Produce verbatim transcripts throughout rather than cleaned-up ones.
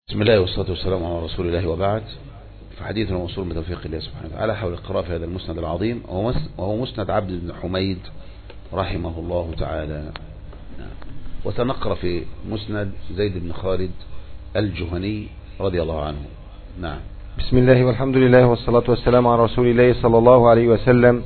بسم الله والصلاة والسلام على رسول الله وبعد. فحديثنا موصول بتوفيق الله سبحانه وتعالى حول القراءة في هذا المسند العظيم وهو مسند عبد بن حميد رحمه الله تعالى. وسنقرأ في مسند زيد بن خالد الجهني رضي الله عنه. نعم. بسم الله والحمد لله والصلاة والسلام على رسول الله صلى الله عليه وسلم.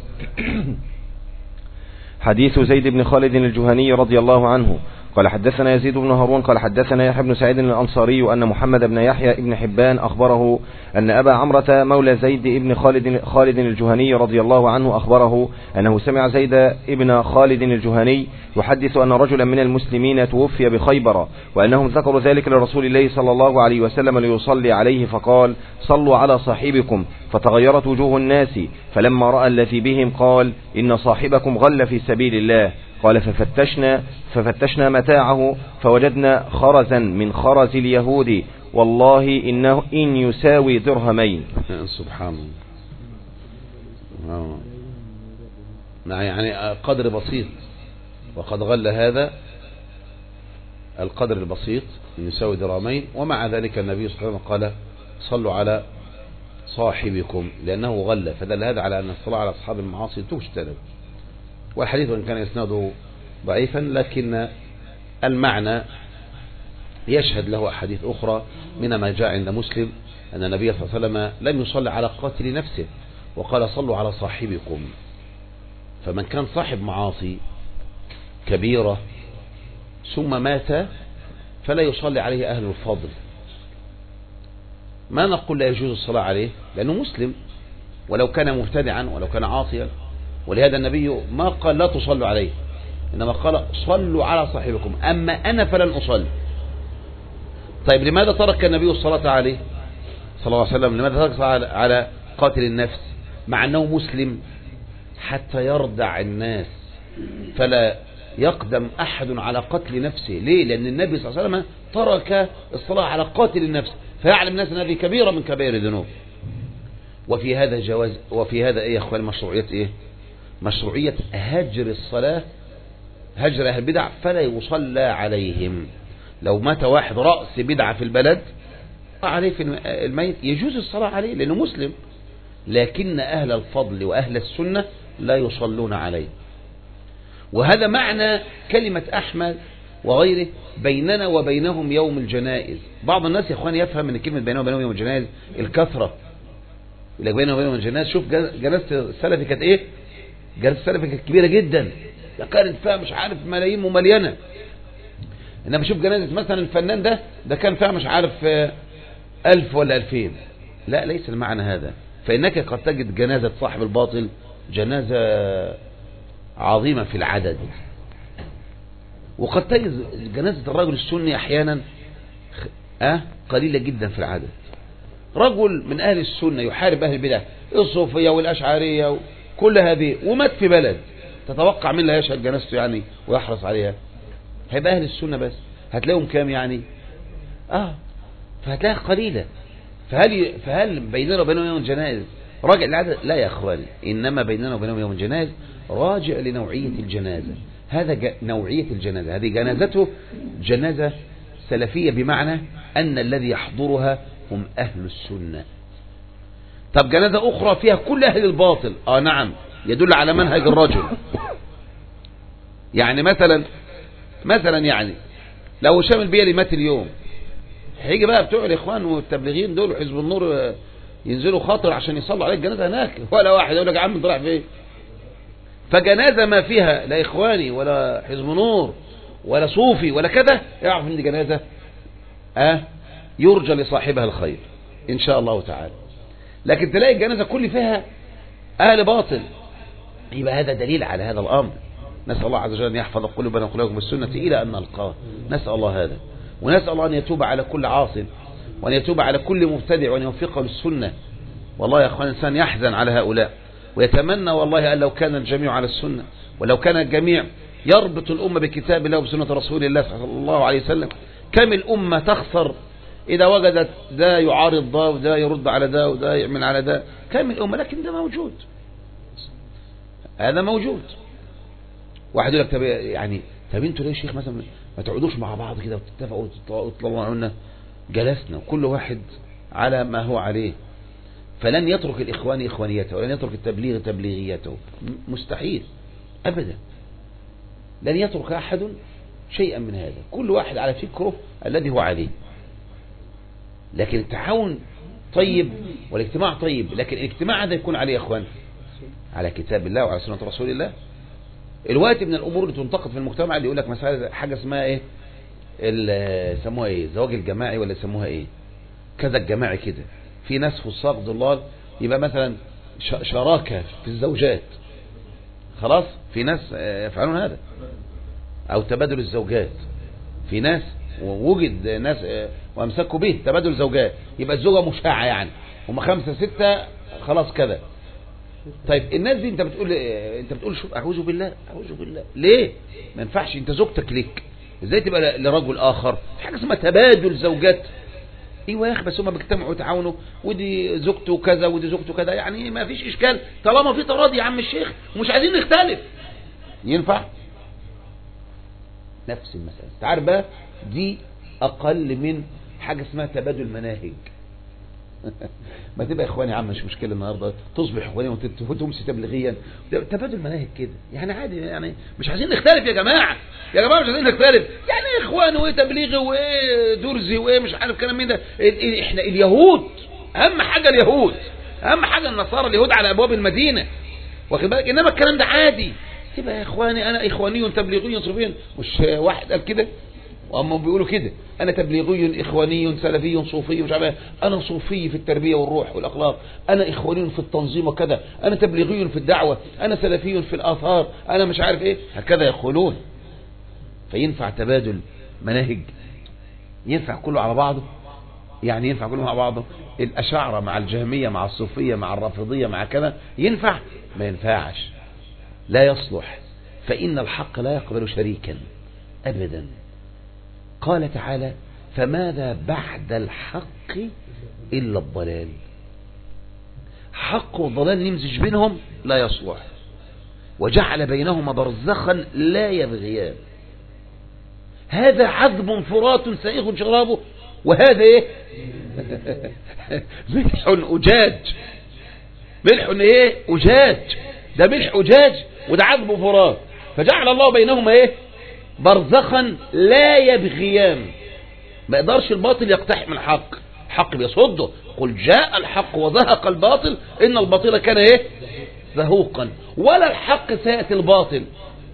حديث زيد بن خالد الجهني رضي الله عنه قال حدثنا يزيد بن هارون قال حدثنا يحيى بن سعيد الأنصاري أن محمد بن يحيى بن حبان أخبره أن أبا عمرة مولى زيد بن خالد, خالد الجهني رضي الله عنه أخبره أنه سمع زيد بن خالد الجهني يحدث أن رجلا من المسلمين توفي بخيبر وأنهم ذكروا ذلك لرسول الله صلى الله عليه وسلم ليصلي عليه فقال صلوا على صاحبكم فتغيرت وجوه الناس فلما رأى الذي بهم قال إن صاحبكم غل في سبيل الله. قال ففتشنا ففتشنا متاعه فوجدنا خرزا من خرز اليهود والله إنه إن يساوي درهمين. سبحان الله. يعني قدر بسيط، وقد غل هذا القدر البسيط إن يساوي درهمين، ومع ذلك النبي صلى الله عليه وسلم قال صلوا على صاحبكم لأنه غل، فدل هذا على أن الصلاة على أصحاب المعاصي تجتنب. والحديث وإن كان يسناده ضعيفا لكن المعنى يشهد له أحاديث أخرى، من ما جاء عند مسلم أن النبي صلى الله عليه وسلم لم يصلي على قاتل نفسه وقال صلوا على صاحبكم. فمن كان صاحب معاصي كبيرة ثم مات فلا يصلي عليه أهل الفضل. ما نقول لا يجوز الصلاة عليه لأنه مسلم ولو كان مبتدعا ولو كان عاصيا، ولهذا النبي ما قال لا تصلوا عليه، إنما قال صلوا على صاحبكم أما أنا فلن أصلي. طيب لماذا ترك النبي الصلاة عليه صلى الله عليه وسلم؟ لماذا ترك على قاتل النفس مع أنه مسلم؟ حتى يردع الناس فلا يقدم أحد على قتل نفسه. ليه؟ لأن النبي صلى الله عليه وسلم ترك الصلاة على قاتل النفس، فيعلم الناس أن هذه كبيرة من كبائر الذنوب. وفي هذا جواز، وفي هذا إيه يا أخوان مشروعية إيه؟ مشروعية هجر الصلاة، هجر أهل البدع فلا يصلى عليهم. لو مات واحد رأس بدعة في البلد عليه في الميت يجوز الصلاة عليه لأنه مسلم، لكن أهل الفضل وأهل السنة لا يصلون عليه. وهذا معنى كلمة أحمد وغيره بيننا وبينهم يوم الجنائز. بعض الناس يا أخوان يفهم من كلمة بيننا وبينهم يوم الجنائز الكثرة، يقول لك بيننا وبينهم الجنائز. شوف جنازة السلفي كانت إيه؟ جنازة السلفي كانت كبيرة جدا، كانت فيها مش عارف ملايين ومليانة. انما شوف جنازة مثلا الفنان ده ده كان فيها مش عارف ألف ولا ألفين. لا، ليس المعنى هذا. فإنك قد تجد جنازة صاحب الباطل جنازة عظيمة في العدد، وقد تجد جنازة الرجل السني أحيانا أه قليلة جدا في العدد. رجل من أهل السنة يحارب أهل البدع الصوفية والأشعرية كل هذه ومات في بلد، تتوقع من لا يشهد جنازته يعني ويحرص عليها؟ هيبقى أهل السنة بس، هتلاقيهم كام يعني؟ آه فهتلاقيها قليلة. فهل فهل بيننا وبينهم يوم الجنائز راجع للعدد؟ لا يا أخواني، إنما بيننا وبينهم يوم الجنائز راجع لنوعية الجنازة. هذا نوعية الجنازة، هذه جنازته جنازة سلفية، بمعنى أن الذي يحضرها هم أهل السنة. طب جنازة أخرى فيها كل أهل الباطل، آه نعم، يدل على منهج الرجل. يعني مثلا مثلا يعني لو هشام البيلي مات اليوم، هيجي بقى بتوع الإخوان والتبليغين دول وحزب النور ينزلوا خاطر عشان يصلوا عليه الجنازة هناك، ولا واحد يقول لك يا عم انت رايح فين؟ فجنازة ما فيها لا إخواني ولا حزب نور ولا صوفي ولا كذا، يعرف ان دي جنازة اه يرجى لصاحبها الخير إن شاء الله تعالى. لكن تلاقي الجنازة كل فيها أهل باطل، يبقى هذا دليل على هذا الأمر. نسأل الله عز وجل أن يحفظ قلوبنا وقلوبكم بالسنة إلى أن نلقاه. نسأل الله هذا، ونسأل الله أن يتوب على كل عاصم، وأن يتوب على كل مبتدع، وأن يوفقه للسنة. والله يا أخوان الإنسان يحزن على هؤلاء، ويتمنى والله أن لو كان الجميع على السنة، ولو كان الجميع يربط الأمة بكتاب الله وبسنة رسول الله صلى الله عليه وسلم. كم الأمة تخسر إذا وجدت ده يعارض ده وده يرد على ده وده يعمل على ده، كم الأمة. لكن ده موجود، هذا موجود. واحد يقول لك طب يعني طب انتوا ليه يا شيخ مثلا ما تقعدوش مع بعض كده وتتفقوا وتطلعوا عنا؟ جلسنا وكل واحد على ما هو عليه، فلن يترك الإخوان إخوانيته ولن يترك التبليغ تبليغيته، مستحيل أبدا. لن يترك أحد شيئا من هذا، كل واحد على فكره الذي هو عليه. لكن التعاون طيب والاجتماع طيب، لكن الاجتماع هذا يكون عليه يا اخوان على كتاب الله وعلى سنة رسول الله. الوقت من الامور اللي تنتقد في المجتمع اللي يقول لك مثلا حاجه اسمها ايه، يسموها ايه، الزواج الجماعي ولا يسموها ايه، كذا الجماعي كده. في ناس فساق ضلال يبقى مثلا شراكه في الزوجات، خلاص في ناس يفعلون هذا، او تبادل الزوجات. في ناس ووجد ناس وامسكوا به تبادل زوجات، يبقى الزوجه مشاعه يعني هم خمسه سته خلاص كذا. طيب الناس دي انت بتقول انت بتقول شوف اعوذ بالله اعوذ بالله ليه؟ ما ينفعش، انت زوجتك ليك، ازاي تبقى لرجل اخر؟ في حاجه اسمها تبادل زوجات. ايوه يا اخي بس هم بيجتمعوا ويتعاونوا، ودي زوجته كذا ودي زوجته كذا، يعني ما فيش اشكال طالما في تراضي يا عم الشيخ ومش عايزين نختلف. ينفع؟ نفس المسألة. تعرف بقى دي أقل من حاجة اسمها تبادل مناهج. ما تبقى إخواني يا عم مش مشكلة النهاردة تصبح إخواني وتمسي تبليغيا، تبادل مناهج كده يعني عادي، يعني مش عايزين نختلف يا جماعة، يا جماعة مش عايزين نختلف، يعني إيه إخواني وإيه تبليغي وإيه درزي وإيه مش عارف كلام من ده. إحنا اليهود أهم حاجة، اليهود أهم حاجة، النصارى اليهود على أبواب المدينة، واخد بالك؟ إنما الكلام ده عادي، تبقى يا إخواني أنا إخواني تبليغي صوفي، مش واحد قال كده وهم بيقولوا كده أنا تبليغي إخواني سلفي صوفي مش عارف، أنا صوفي في التربية والروح والأخلاق، أنا إخواني في التنظيم وكذا، أنا تبليغي في الدعوة، أنا سلفي في الآثار، أنا مش عارف إيه، هكذا يقولون. فينفع تبادل مناهج؟ ينفع كله على بعضه؟ يعني ينفع كله مع بعضه؟ الأشاعرة مع الجهمية مع الصوفية مع الرافضية مع كذا ينفع؟ ما ينفعش، لا يصلح، فإن الحق لا يقبل شريكا أبدا. قال تعالى فماذا بعد الحق إلا الضلال. حق وضلال نمزج بينهم لا يصلح، وجعل بينهما برزخا لا يبغيان. هذا عذب فرات سائغ شرابه، وهذا ايه ملح أجاج. ملح ايه أجاج، ده ملح أجاج وده عذب فرات، فجعل الله بينهما ايه برزخا لا يبغيان. ما يقدرش الباطل يقتحم الحق، الحق بيصده. قل جاء الحق وزهق الباطل ان الباطل كان ايه زهوقا، ولا الحق سيأتي الباطل.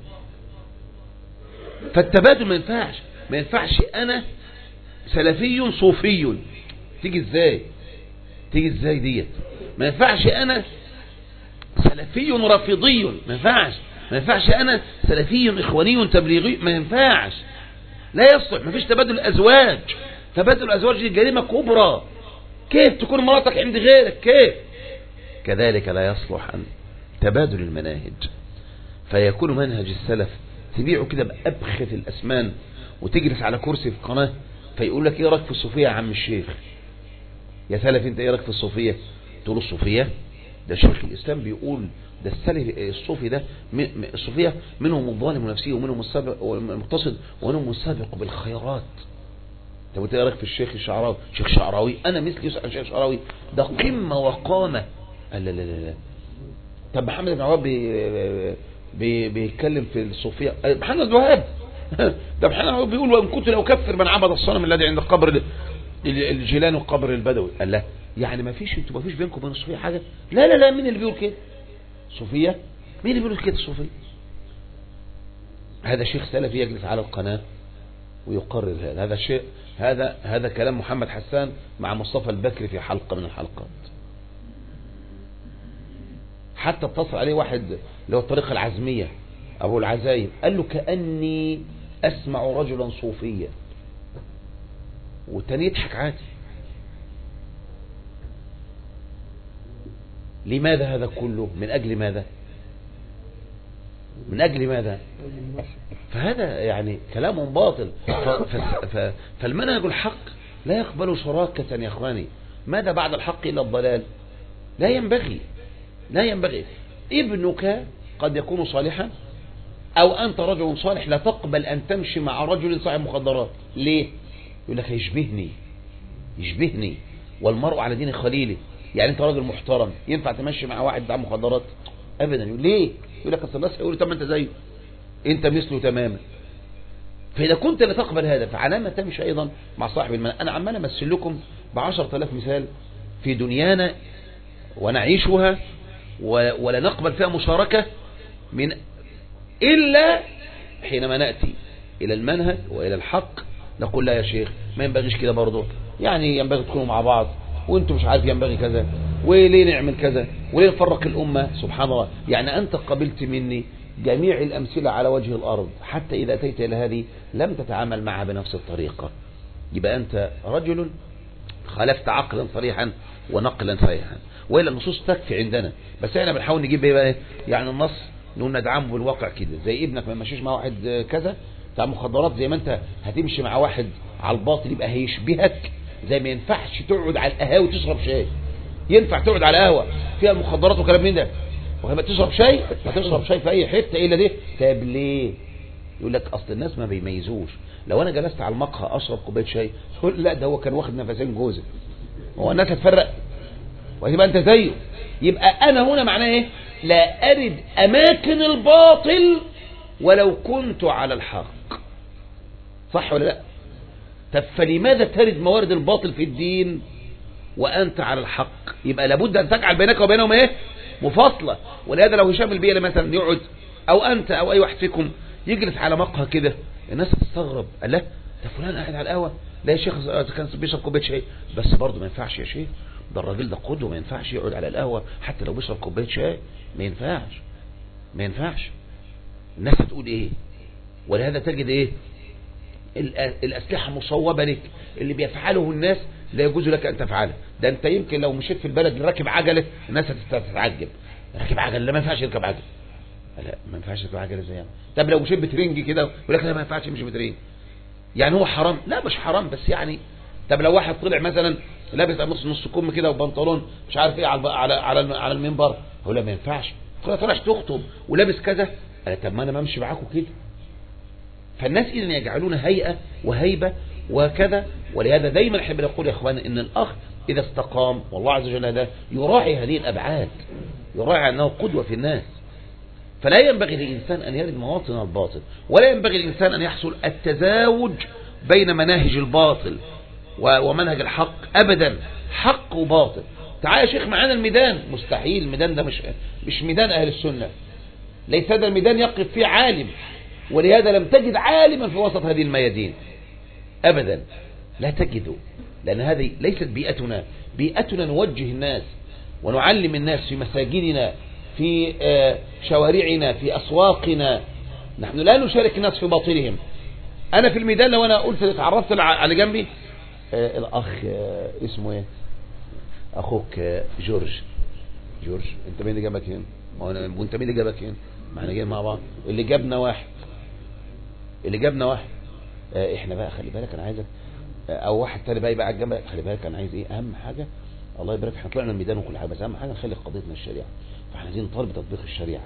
فالتبادل ما ينفعش، ما ينفعش انا سلفي صوفي، تيجي ازاي تيجي ازاي ديت؟ ما ينفعش انا سلفي رافضي، ما ينفعش. ما ينفعش انا سلفي اخواني تبليغي، ما ينفعش، لا يصلح. ما فيش تبادل ازواج، تبادل الازواج دي جريمه كبرى. كيف تكون مراتك عند غيرك؟ كيف؟ كذلك لا يصلح عن تبادل المناهج. فيكون منهج السلف تبيعه كده بأبخث الأسمان، وتجلس على كرسي في قناة فيقول لك ايه رايك في الصوفية يا عم الشيخ؟ يا سلف انت ايه رايك في الصوفية؟ تقول الصوفية ده شيخ الإسلام بيقول ده السلف الصوفي ده الصوفية منهم الظالم نفسه ومنهم السابق والمقتصد ومنهم السابق بالخيرات. طب انت ايه رايك في الشيخ الشعراوي؟ شيخ شعراوي انا مثلي يسأل الشيخ الشعراوي ده قمة وقامة. قال لا لا لا لا. طب محمد بن عواب بي بي بيتكلم في الصوفية، محمد بن وهاب ده محمد بن عواب بيقول وان كنت لو كفر من عبد الصنم الذي عند قبر الجيلاني وقبر البدوي. قال لا يعني ما فيش، انتوا ما فيش بينكم وبين الصوفية حاجة؟ لا لا لا. مين اللي بيقول كده صوفية؟ مين اللي بيقول كده الصوفية؟ هذا شيخ سلفي يجلس على القناة ويقرر هذا هذا شيء، هذا هذا كلام محمد حسان مع مصطفى البكري في حلقة من الحلقات. حتى اتصل عليه واحد اللي هو الطريقة العزمية أبو العزايم، قال له كأني أسمع رجلا صوفيا، والتاني يضحك عادي. لماذا هذا كله؟ من أجل ماذا؟ من أجل ماذا؟ فهذا يعني كلام باطل. فالمنهج الحق لا يقبل شراكة يا أخواني. ماذا بعد الحق إلا الضلال؟ لا ينبغي، لا ينبغي. ابنك قد يكون صالحا، أو أنت رجل صالح لا تقبل أن تمشي مع رجل صاحب مخدرات. ليه؟ يقول لك هيشبهني، يشبهني، والمرء على دين خليله. يعني انت راجل محترم ينفع تمشي مع واحد بتاع مخدرات؟ ابدا. يقول ليه؟ يقول لك اصل الناس هيقولوا طب ما انت زيه، انت مثله تماما. فاذا كنت لا تقبل هذا فعلامة تمشي ايضا مع صاحب المال. انا عمال امثل لكم بعشرة آلاف مثال في دنيانا ونعيشها ولا نقبل فيها مشاركة من إلا حينما نأتي إلى المنهج وإلى الحق نقول لا يا شيخ ما ينبغيش كده برضه، يعني ينبغي تكونوا مع بعض، وانتم مش عارف ينبغي كذا، وليه نعمل كذا، وليه نفرق الأمة. سبحان الله. يعني أنت قبلت مني جميع الأمثلة على وجه الأرض، حتى إذا أتيت إلى هذه لم تتعامل معها بنفس الطريقة. يبقى أنت رجل خالفت عقلا صريحا ونقلا صريحا، وإلا النصوص تكفي عندنا. بس احنا بنحاول نجيب ايه؟ يعني النص نقول ندعمه بالواقع كده. زي ابنك ما يمشيش مع واحد كذا بتاع مخدرات، زي ما انت هتمشي مع واحد على الباطل يبقى هيشبهك. زي ما ينفعش تقعد على القهاوي تشرب شاي، ينفع تقعد على قهوه فيها المخدرات وكلام من ده، وهما تشرب شاي هتشرب شاي في اي حته الا دي. طب ليه؟ يقول لك اصل الناس ما بيميزوش. لو انا جلست على المقهى اشرب كوبايه شاي تقول لا ده هو كان واخد نفسين جوزه، هو الناس هتفرق وهتبقى انت زيه. يبقى انا هنا معناه ايه؟ لا ارد اماكن الباطل ولو كنت على الحق. صح ولا لا؟ طب فلماذا ترد موارد الباطل في الدين وانت على الحق؟ يبقى لابد ان تجعل بينك وبينهم ايه؟ مفاصله. ولهذا لو هشام البيئة مثلا يقعد او انت او اي واحد فيكم يجلس على مقهى كده، الناس هتستغرب، قال لا ده فلان قاعد على القهوه، لا يا شيخ كان بيشرب كوبايه شاي، بس برضه ما ينفعش يا شيخ، ده الراجل ده قدوه، ما ينفعش يقعد على القهوه حتى لو بيشرب كوبايه شاي، ما ينفعش ما ينفعش. الناس هتقول ايه؟ ولهذا تجد ايه؟ الاسلحه مصوبه لك، اللي بيفعله الناس لا يجوز لك ان تفعله. ده انت يمكن لو مشيت في البلد راكب عجله الناس هتتعجب، راكب عجله لا ما ينفعش يركب عجله، لا ما ينفعش يركب عجله ازاي؟ طب لو مشيت بترنج كده يقول لك لا ما ينفعش يمشي بترنج، يعني هو حرام؟ لا مش حرام، بس يعني طب لو واحد طلع مثلا لابس نص نص كم كده وبنطلون مش عارف ايه على على على, على المنبر، هو لا ما ينفعش. طلع تخطب ولابس كذا، قال طب ما انا بمشي معاكم كده. فالناس اذا يجعلون هيئه وهيبه وكذا. ولهذا دايما احنا بنقول يا اخوانا ان الاخ اذا استقام والله عز وجل هذا يراعي هذه الابعاد، يراعي انه قدوه في الناس. فلا ينبغي للإنسان أن يرد مواطن الباطل، ولا ينبغي للإنسان أن يحصل التزاوج بين مناهج الباطل ومنهج الحق أبدا. حق وباطل. تعال يا شيخ معانا الميدان، مستحيل. الميدان ده مش مش ميدان أهل السنة، ليس هذا الميدان يقف فيه عالم، ولهذا لم تجد عالما في وسط هذه الميادين أبدا، لا تجده، لأن هذه ليست بيئتنا. بيئتنا نوجه الناس ونعلم الناس في مساجدنا، في شوارعنا، في أسواقنا. نحن لا نشارك الناس في باطلهم. أنا في الميدان لو أنا قلت اتعرفت على جنبي الأخ اسمه ايه أخوك جورج، جورج أنت مين اللي جابك هنا؟ وأنت مين اللي جابك هنا؟ ما احنا جايين مع بعض. اللي جابنا واحد اللي جابنا واحد احنا بقى خلي بالك أنا عايزك، أو واحد تاني بقى يبقى على الجنب، خلي بالك أنا عايز ايه أهم حاجة، الله يبارك احنا طلعنا الميدان وكل حاجة، بس أهم حاجة نخلي قضيتنا الشريعة. فاحنا عايزين نطالب بتطبيق الشريعة.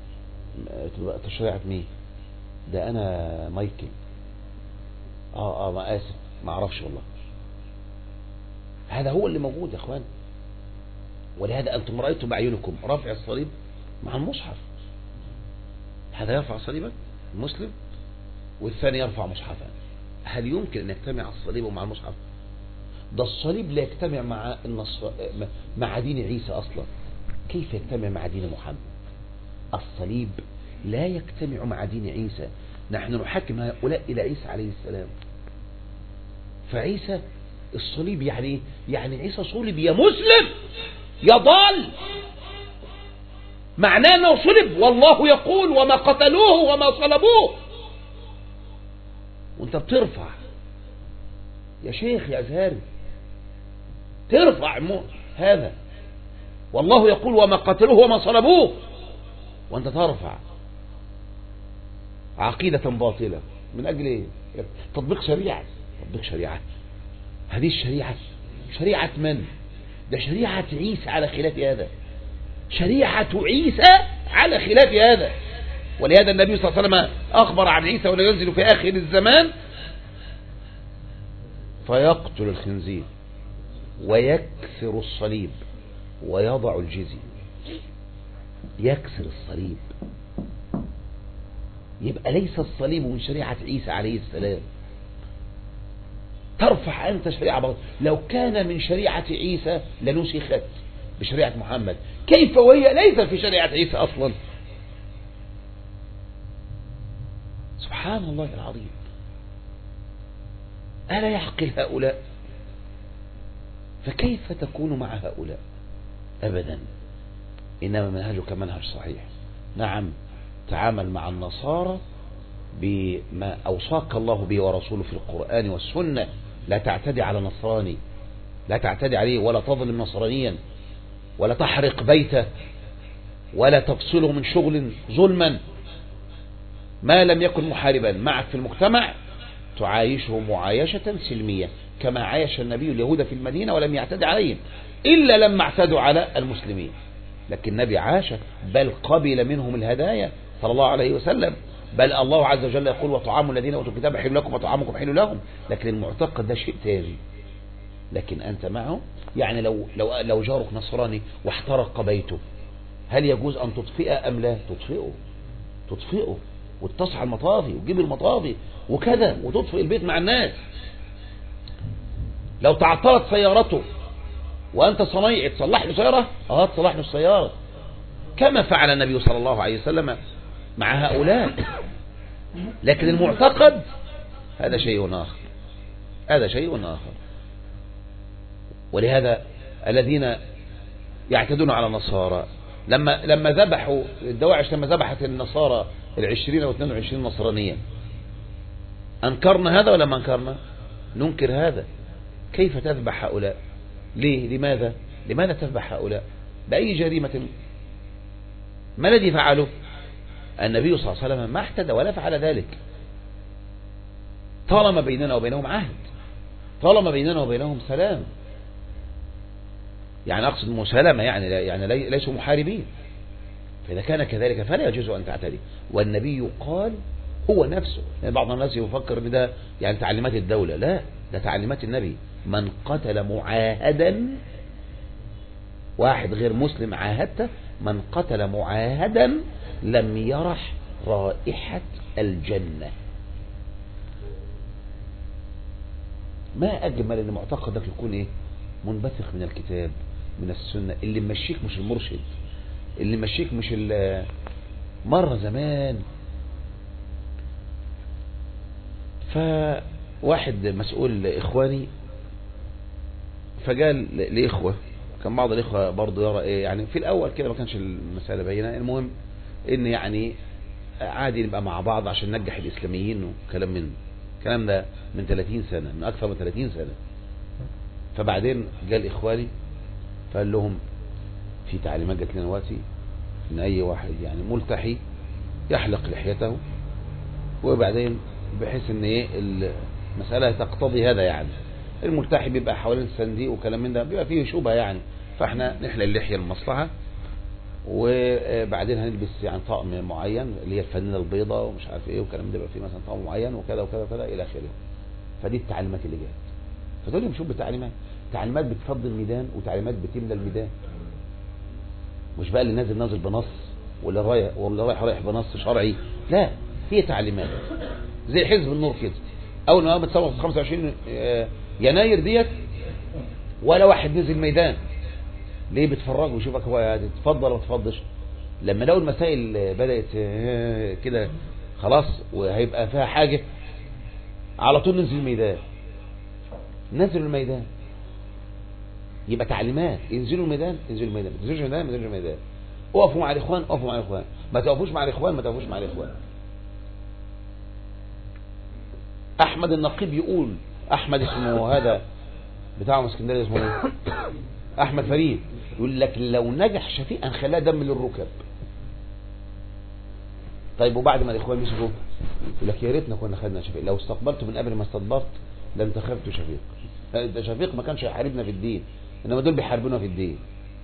شريعة مين؟ ده انا مايكل. اه اه ما اسف ما اعرفش والله. هذا هو اللي موجود يا اخوان. ولهذا انتم رأيتم بعيونكم رفع الصليب مع المصحف. هذا يرفع صليبا المسلم والثاني يرفع مصحفا. هل يمكن ان يجتمع الصليب مع المصحف؟ ده الصليب لا يجتمع مع النصر مع دين عيسى اصلا. كيف يجتمع مع دين محمد؟ الصليب لا يجتمع مع دين عيسى. نحن نحكم هؤلاء إلى عيسى عليه السلام. فعيسى الصليب يعني يعني عيسى صلب يا مسلم يا ضال، معناه أنه صلب، والله يقول وما قتلوه وما صلبوه، وانت بترفع يا شيخ يا أزهري، ترفع هذا والله يقول وما قتلوه وما صلبوه، وانت ترفع عقيدة باطلة من أجل إيه؟ تطبيق شريعة. تطبيق شريعة. هذه الشريعة شريعة من؟ ده شريعة عيسى على خلاف هذا. شريعة عيسى على خلاف هذا. ولهذا النبي صلى الله عليه وسلم أخبر عن عيسى ولا ينزل في آخر الزمان فيقتل الخنزير. ويكسر الصليب ويضع الجزية. يكسر الصليب، يبقى ليس الصليب من شريعة عيسى عليه السلام. ترفع أنت شريعة بغض. لو كان من شريعة عيسى لنسخت بشريعة محمد، كيف وهي ليس في شريعة عيسى أصلا؟ سبحان الله العظيم. ألا يعقل هؤلاء؟ فكيف تكون مع هؤلاء؟ أبدا، إنما منهجك منهج صحيح. نعم، تعامل مع النصارى بما أوصاك الله به ورسوله في القرآن والسنة. لا تعتدي على نصراني، لا تعتدي عليه، ولا تظلم نصرانيا، ولا تحرق بيته، ولا تفصله من شغل ظلما. ما لم يكن محاربا معك في المجتمع تعايشه معايشة سلمية، كما عايش النبي اليهود في المدينة ولم يعتدي عليهم إلا لما اعتدوا على المسلمين. لكن النبي عاش، بل قبل منهم الهدايا صلى الله عليه وسلم. بل الله عز وجل يقول وطعام الذين أوتوا الكتاب حل لكم وطعامكم حل لهم. لكن المعتقد ده شيء تاني. لكن أنت معه، يعني لو لو لو جارك نصراني واحترق بيته، هل يجوز أن تطفئه أم لا؟ تطفئه، تطفئه وتصحى المطافي وتجيب المطافي وكذا وتطفئ البيت مع الناس. لو تعطلت سيارته وأنت صنيعي تصلح له سيارة، اه تصلح له السيارة، كما فعل النبي صلى الله عليه وسلم مع هؤلاء. لكن المعتقد هذا شيء آخر، هذا شيء آخر. ولهذا الذين يعتدون على النصارى لما لما ذبحوا الدواعش، لما ذبحت النصارى العشرين أو اثنين وعشرين نصرانيا، أنكرنا هذا ولا ما أنكرنا؟ ننكر هذا. كيف تذبح هؤلاء؟ ليه؟ لماذا؟ لماذا تذبح هؤلاء؟ بأي جريمة؟ ما الذي فعله؟ النبي صلى الله عليه وسلم ما احتدى ولا فعل ذلك. طالما بيننا وبينهم عهد، طالما بيننا وبينهم سلام، يعني أقصد مسالمة، يعني يعني ليسوا محاربين. فإذا كان كذلك فلا يجوز أن تعتدي. والنبي قال هو نفسه، يعني بعض الناس يفكر ان ده يعني تعليمات الدولة، لا، ده تعليمات النبي. من قتل معاهدا، واحد غير مسلم عاهدته، من قتل معاهدا لم يرح رائحة الجنة. ما أجمل أن معتقدك يكون إيه؟ منبثق من الكتاب، من السنة. اللي مشيك مش المرشد، اللي مشيك مش مرة زمان فواحد مسؤول إخواني فقال لإخوة، كان بعض الإخوة برضو يرى إيه، يعني في الأول كده ما كانش المسألة بينة، المهم إن يعني عادي نبقى مع بعض عشان ننجح الإسلاميين وكلام من الكلام ده من ثلاثين سنة، من أكثر من ثلاثين سنة. فبعدين قال إخواني فقال لهم في تعليمات جت لنا دلوقتي إن أي واحد يعني ملتحي يحلق لحيته، وبعدين بحيث ان ايه المسألة تقتضي هذا، يعني الملتحي بيبقى حوالين الصنديق وكلام من ده بيبقى فيه شبهة، يعني فاحنا نحلق اللحية المصلحة، وبعدين هنلبس يعني طقم معين اللي هي الفانلة البيضاء ومش عارف ايه وكلام ده، بيبقى فيه مثلا طقم معين وكذا وكذا وكذا الى اخره. فدي التعليمات اللي جت. فتقول لي شوف بالتعليمات، تعليمات بتفضي الميدان وتعليمات بتملى الميدان، مش بقى اللي نازل نازل بنص واللي رايح واللي رايح رايح بنص شرعي، لا، هي تعليمات زي حزب النور كده. اول ما قامت ثوره خمسة وعشرين يناير ديت ولا واحد نزل ميدان، ليه؟ بتفرجوا ويشوفك هو تتفضل ولا تفضلش. لما لو المسائل بدات كده خلاص وهيبقى فيها حاجه، على طول ننزل الميدان، ننزل الميدان. يبقى تعليمات، انزلوا الميدان انزلوا الميدان، ما تنزلوش الميدان ما تنزلوش الميدان، اقفوا مع الاخوان اقفوا مع الاخوان، ما توقفوش مع الاخوان ما توقفوش مع الاخوان. احمد النقيب يقول، احمد اسمه هذا بتاع اسكندريه اسمه ايه؟ احمد فريد، يقول لك لو نجح شفيق هنخليها دم للركب. طيب وبعد ما الاخوان مسكوا يقول لك يا ريتنا كنا خدنا شفيق، لو استقبلته من قبل ما استدبرت لانتخبت شفيق. ده شفيق ما كانش يحاربنا في الدين، انما دول بيحاربونا في الدين.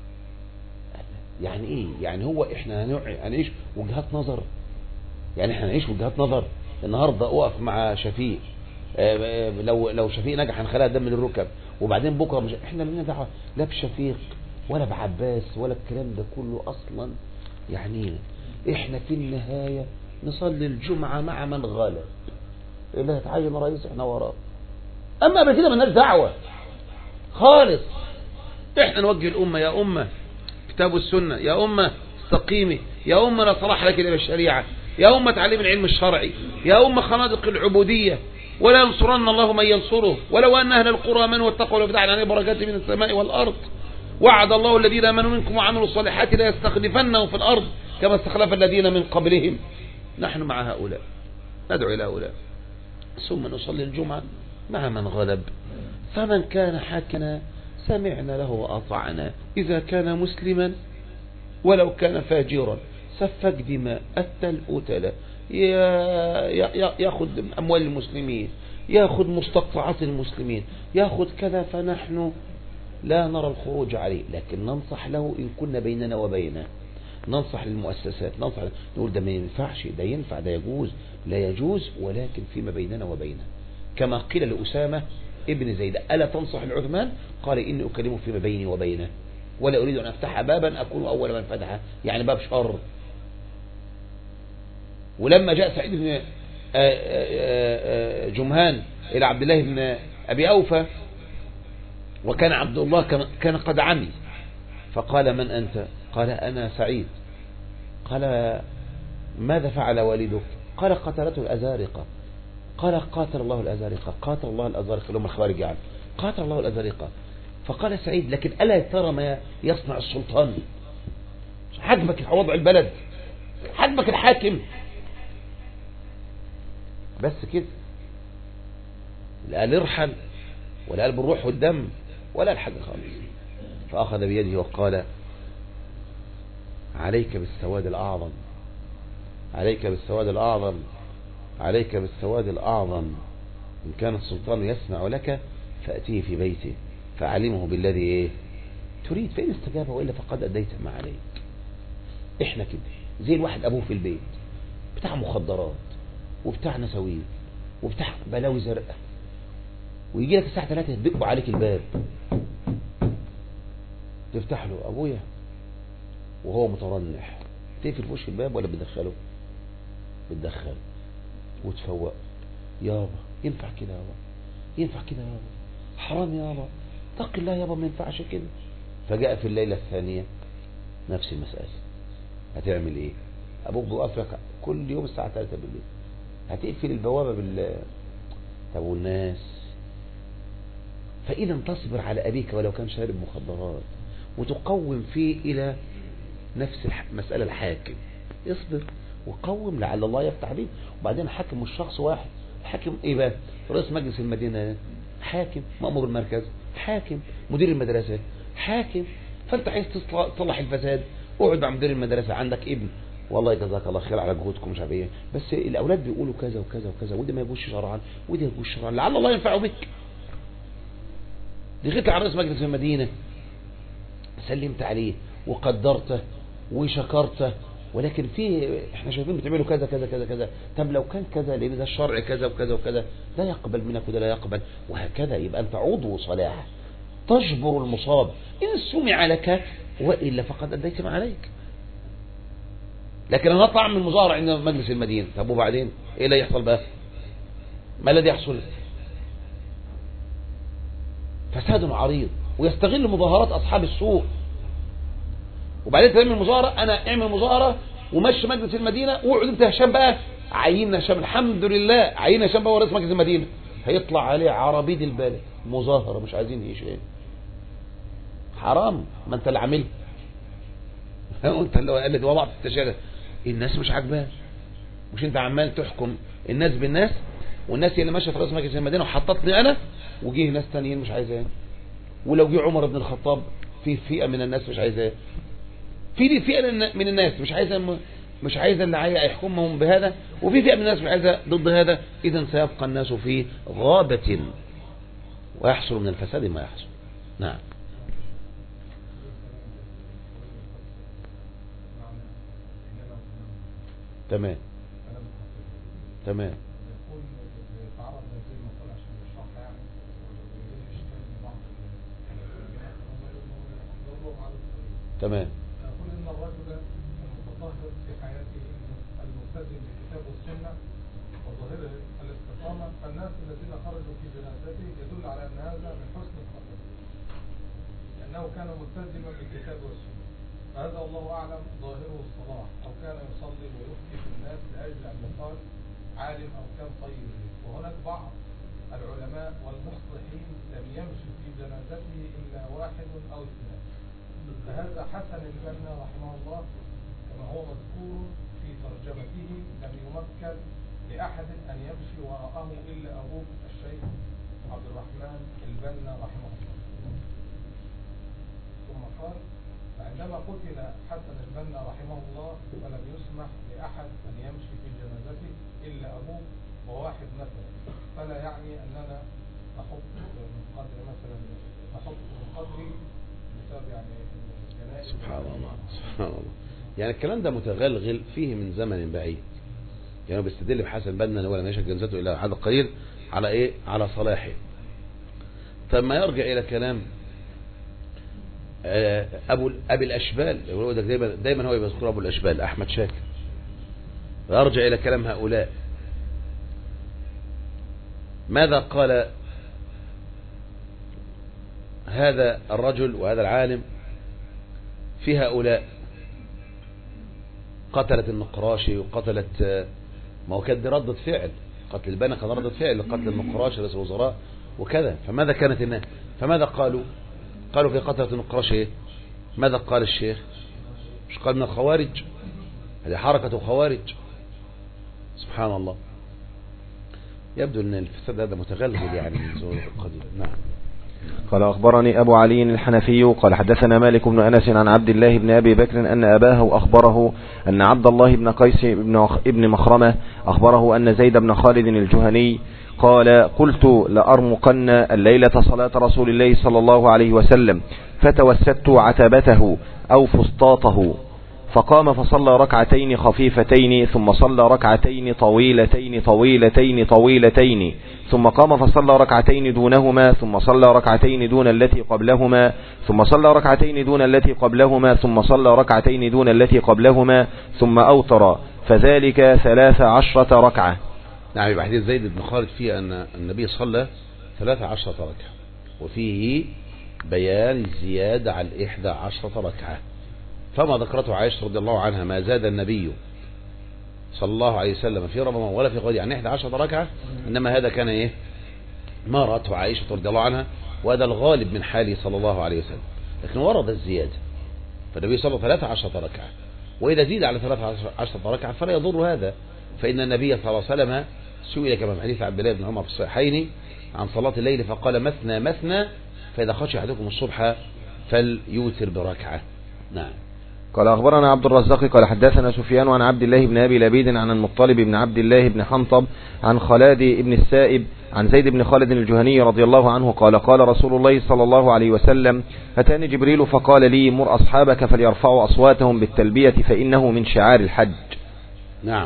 يعني ايه؟ يعني هو احنا هنعيش وجهات نظر، يعني احنا هنعيش وجهات نظر. النهارده اقف مع شفيق، لو لو شفيق نجح هنخليها دم للركب، وبعدين بكرة مش احنا لنا دعوة لا بشفيق ولا بعباس ولا الكلام ده كله اصلا. يعني احنا في النهاية نصلي الجمعة مع من غلب، اللي هتعين رئيس احنا وراه، اما قبل كده مالناش دعوة خالص. احنا نوجه الامة، يا امة كتاب السنة، يا امة استقيمي، يا امة لا صلاح لك الا بالشريعة، يا امة تعليم العلم الشرعي، يا امة خنادق العبودية، ولا ينصرن الله من ينصره، ولو ان اهل القرى امنوا واتقوا لفتحنا عليهم بركات من السماء والارض، وعد الله الذين امنوا منكم وعملوا الصالحات لا يستخلفنهم في الارض كما استخلف الذين من قبلهم. نحن مع هؤلاء ندعو الى هؤلاء، ثم نصلي الجمعة مع من غلب. فمن كان حاكنا سمعنا له وأطعنا، إذا كان مسلما ولو كان فاجرا سفك دماء أتى الأتلة، يأخذ أموال المسلمين، يأخذ مستقطعات المسلمين، يأخذ كذا، فنحن لا نرى الخروج عليه، لكن ننصح له إن كنا بيننا وبينه، ننصح للمؤسسات، ننصح نقول ده ما ينفعش، ده ينفع، ده يجوز، لا يجوز، ولكن فيما بيننا وبينه. كما قيل لأسامة ابن زيد ألا تنصح العثمان؟ قال إني أكلمه فيما بيني وبينه ولا أريد أن أفتح بابا أكون أول من فتحه، يعني باب شر. ولما جاء سعيد بن جمهان إلى عبد الله بن أبي أوفى وكان عبد الله كان قد عمي، فقال من أنت؟ قال أنا سعيد. قال ماذا فعل والدك؟ قال قتلته الأزارقة. قال قاتل الله الأزارقة، قاتل الله الأزارقة لهم الخوارج يعني، قاتل الله الأزارقة. فقال سعيد لكن ألا ترى ما يصنع السلطان؟ حجبك وضع البلد، حجبك الحاكم، بس كده، لا قال ارحل ولا قال بالروح والدم ولا الحاجة خالص. فأخذ بيده وقال عليك بالسواد الأعظم، عليك بالسواد الأعظم، عليك بالسواد الأعظم، إن كان السلطان يسمع لك فأتيه في بيته فعلمه بالذي إيه تريد، فإن استجاب وإلا فقد أديت ما عليك. إحنا كده زي الواحد أبوه في البيت بتاع مخدرات وبتاع نسويه وبتاع بلاوي زرقاء، ويجي لك الساعة ثلاثة يدقوا عليك الباب، تفتح له أبويا وهو مترنح، تقفل في وش الباب ولا بتدخله؟ بتدخله وتفوق، يابا ينفع كده يابا، ينفع كده يابا، حرام يابا، اتق الله يابا، ما ينفعش كده. فجاء في الليلة الثانية نفس المسألة، هتعمل ايه؟ ابوك بيوقف لك كل يوم الساعة ثلاثة بالليل، هتقفل البوابة بال طب والناس؟ فإذا تصبر على أبيك ولو كان شارب مخدرات وتقوم فيه إلى نفس المسألة الحاكم، اصبر وقوم لعل الله يفتح بيه. وبعدين حاكم مش شخص واحد، حاكم ايه بقى؟ رئيس مجلس المدينة حاكم، مأمور المركز حاكم، مدير المدرسة حاكم. فانت عايز تصلح الفساد، اقعد مع مدير المدرسة، عندك ابن والله جزاك الله خير على جهودكم مش عارف ايه، بس الاولاد بيقولوا كذا وكذا وكذا، وده ما يجوش شرعا وده يجوش شرعا، لعل الله ينفعه بك. دخلت على رئيس مجلس المدينة سلمت عليه وقدرته وشكرته، ولكن في احنا شايفين بتعملوا كذا كذا كذا كذا، طب لو كان كذا لان ده الشرع كذا وكذا وكذا لا يقبل منك وده لا يقبل، وهكذا. يبقى انت عضو صلاح تجبر المصاب ان سمع لك والا فقد اديت ما عليك. لكن انا هطلع من مظاهره عند مجلس المدينه، طب وبعدين ايه اللي يحصل بقى؟ ما الذي يحصل؟ فساد عريض، ويستغل مظاهرات اصحاب السوء. وبعدين تعمل مظاهره، انا اعمل مظاهره ومشي مجلس المدينه، واقعد انت هشام بقى، عيننا هشام الحمد لله، عيننا هشام بقى رئيس مجلس المدينه، هيطلع عليه عربيد البلد مظاهره مش عايزين هشام. حرام، ما انت اللي عاملها انت اللي وضعت التشابه، الناس مش عاجباها، مش انت عمال تحكم الناس بالناس، والناس هي اللي ماشيه في رئيس مجلس المدينه وحطتني انا، وجيه ناس تانيين مش عايزاه. ولو جه عمر بن الخطاب في فئه من الناس مش عايزاه، في فئه من الناس مش عايزه مش عايزه اللي عايز يحكمهم بهذا، وفي فئه من الناس مش عايزه ضد هذا. اذا سيبقى الناس في غابه ويحصل من الفساد ما يحصل. نعم تمام تمام تمام. يقول إن الرجل المتطهر في حياته الملتزم بكتاب السنة وظاهره الاستقامة، فالناس الذين خرجوا في جنازته يدل على أن هذا من حسن الخلق، لأنه كان ملتزما بالكتاب والسنة. فهذا الله أعلم ظاهره الصلاح، أو كان يصلي ويفتي في الناس لأجل أن يقال عالم أو كان طيب. وهناك بعض العلماء والمصلحين لم يمشي في جنازته إلا واحد أو اثنان، فهذا حسن البنا رحمه الله كما هو مذكور في ترجمته لم يمكن لأحد أن يمشي وراءه إلا أبوه الشيخ عبد الرحمن البنا رحمه الله. ثم قال: فعندما قتل حسن البنا رحمه الله فلم يسمح لأحد أن يمشي في جنازته إلا أبوه وواحد مثلا، فلا يعني أننا نحط من قدر مثلا نحط من قدري بسبب يعني الجنائز. سبحان الله سبحان الله. يعني الكلام ده متغلغل فيه من زمن بعيد، يعني بيستدل بحسن بنا ولا نشأ جنازته إلى حد قليل على إيه؟ على صلاحه. طب ما يرجع إلى كلام أبو أبي الأشبال، دايما دايما هو يذكر أبو الأشبال أحمد شاكر، ويرجع إلى كلام هؤلاء. ماذا قال هذا الرجل وهذا العالم في هؤلاء؟ قتلت النقراشي وقتلت، ما هو كانت ردة فعل، قتل البنا كان ردة فعل لقتل النقراشي رئيس الوزراء وكذا. فماذا كانت الناس؟ فماذا قالوا؟ قالوا في قتلة النقراشي ايه؟ ماذا قال الشيخ؟ مش قال من الخوارج؟ هذه حركة خوارج. سبحان الله. يبدو ان الفساد هذا متغلغل يعني من زمن القديم. نعم. قال: أخبرني أبو علي الحنفي قال حدثنا مالك بن أنس عن عبد الله بن أبي بكر أن أباه أخبره أن عبد الله بن قيس بن مخرمة أخبره أن زيد بن خالد الجهني قال: قلت لأرمقن الليلة صلاة رسول الله صلى الله عليه وسلم، فتوسدت عتبته أو فسطاطه، فقام فصلى ركعتين خفيفتين، ثم صلى ركعتين طويلتين طويلتين طويلتين، ثم قام فصلى ركعتين دونهما، ثم صلى ركعتين دون التي قبلهما، ثم صلى ركعتين دون التي قبلهما، ثم صلى ركعتين دون التي قبلهما، ثم أوتر، فذلك ثلاث عشرة ركعة. نعم. يبقى حديث زيد بن خالد فيه أن النبي صلى ثلاث عشرة ركعة، وفيه بيان الزيادة على إحدى عشرة ركعة. فما ذكرته عائشة رضي الله عنها ما زاد النبي صلى الله عليه وسلم في رمضان ولا في غيره عن إحدى عشرة ركعة، إنما هذا كان إيه؟ ما رأته عائشة رضي الله عنها، وهذا الغالب من حاله صلى الله عليه وسلم. لكن ورد الزيادة، فالنبي صلى ثلاث عشرة ركعة، وإذا زيد على ثلاث عشرة ركعة فلا يضر هذا، فإن النبي صلى الله عليه وسلم سئل كما في حديث عبد الله بن عمر في الصحيحين عن صلاة الليل فقال: مثنى مثنى، فإذا خشي أحدكم الصبح فليوتر بركعة. نعم. قال: أخبرنا عبد الرزاق قال حدثنا سفيان عن عبد الله بن أبي لبيد عن المطلب بن عبد الله بن حنطب عن خلاد بن السائب عن زيد بن خالد الجهني رضي الله عنه قال: قال رسول الله صلى الله عليه وسلم: أتاني جبريل فقال لي: مر أصحابك فليرفعوا أصواتهم بالتلبية فإنه من شعار الحج. نعم.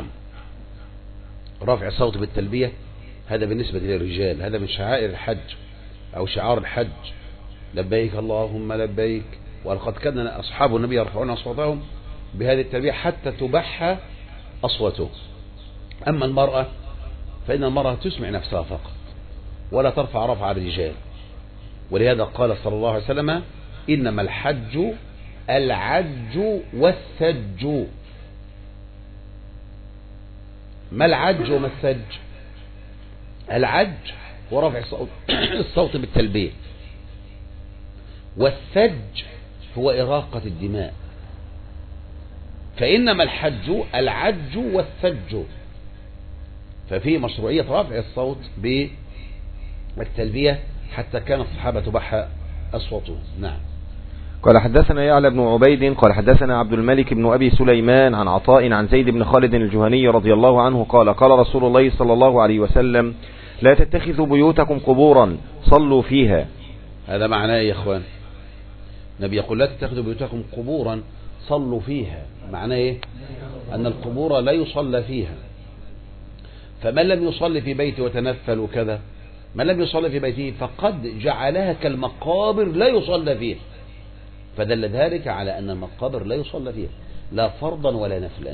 رفع الصوت بالتلبية هذا بالنسبة للرجال، هذا من شعائر الحج أو شعار الحج. لبيك اللهم لبيك. ولقد كان أصحاب النبي يرفعون أصواتهم بهذه التلبية حتى تبح أصواتهم. أما المرأة فإن المرأة تسمع نفسها فقط ولا ترفع رفع الرجال، ولهذا قال صلى الله عليه وسلم: إنما الحج العج والسج. ما العج وما السج؟ العج هو رفع الصوت, الصوت بالتلبية، والسج هو إراقة الدماء. فإنما الحج العج والسج، ففي مشروعية رفع الصوت بالتلبية حتى كان الصحابة تبح أصواتهم. نعم. قال حدثنا يعلى بن عبيد قال حدثنا عبد الملك بن أبي سليمان عن عطاء عن زيد بن خالد الجهني رضي الله عنه قال: قال رسول الله صلى الله عليه وسلم: لا تتخذوا بيوتكم قبورا صلوا فيها. هذا معناه يا إخوان، النبي يقول: لا تتخذوا بيوتكم قبورا صلوا فيها. معناه إيه؟ أن القبور لا يصلى فيها. فمن لم يصلي في بيته وتنفل وكذا، من لم يصلي في بيته فقد جعلها كالمقابر لا يصلى فيها، فدل ذلك على أن المقابر لا يصلى فيها لا فرضا ولا نفلا.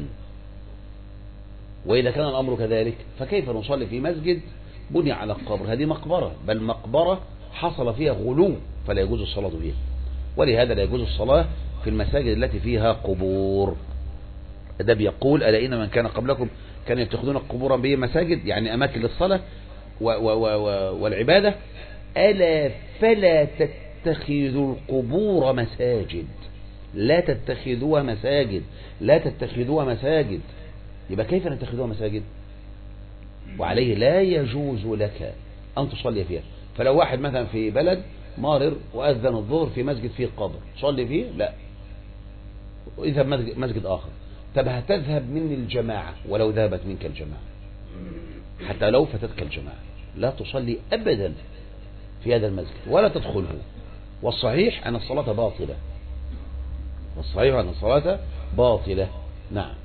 وإذا كان الأمر كذلك فكيف نصلي في مسجد بني على القبر؟ هذه مقبرة، بل مقبرة حصل فيها غلو فلا يجوز الصلاة فيها. ولهذا لا يجوز الصلاة في المساجد التي فيها قبور. ده بيقول ألا إن من كان قبلكم كانوا يتخذون القبور به مساجد، يعني أماكن للصلاة و و و والعبادة. ألا فلا تتخذوا القبور مساجد، لا تتخذوها مساجد، لا تتخذوها مساجد. يبقى كيف نتخذوها مساجد؟ وعليه لا يجوز لك أن تصلي فيها. فلو واحد مثلا في بلد مارر وأذن الظهر في مسجد فيه قبر، صلي فيه؟ لا، اذهب مسجد آخر. طب هتذهب من الجماعة ولو ذهبت منك الجماعة، حتى لو فتتك الجماعة لا تصلي أبدا في هذا المسجد ولا تدخله. والصحيح أن الصلاة باطلة، والصحيح أن الصلاة باطلة. نعم.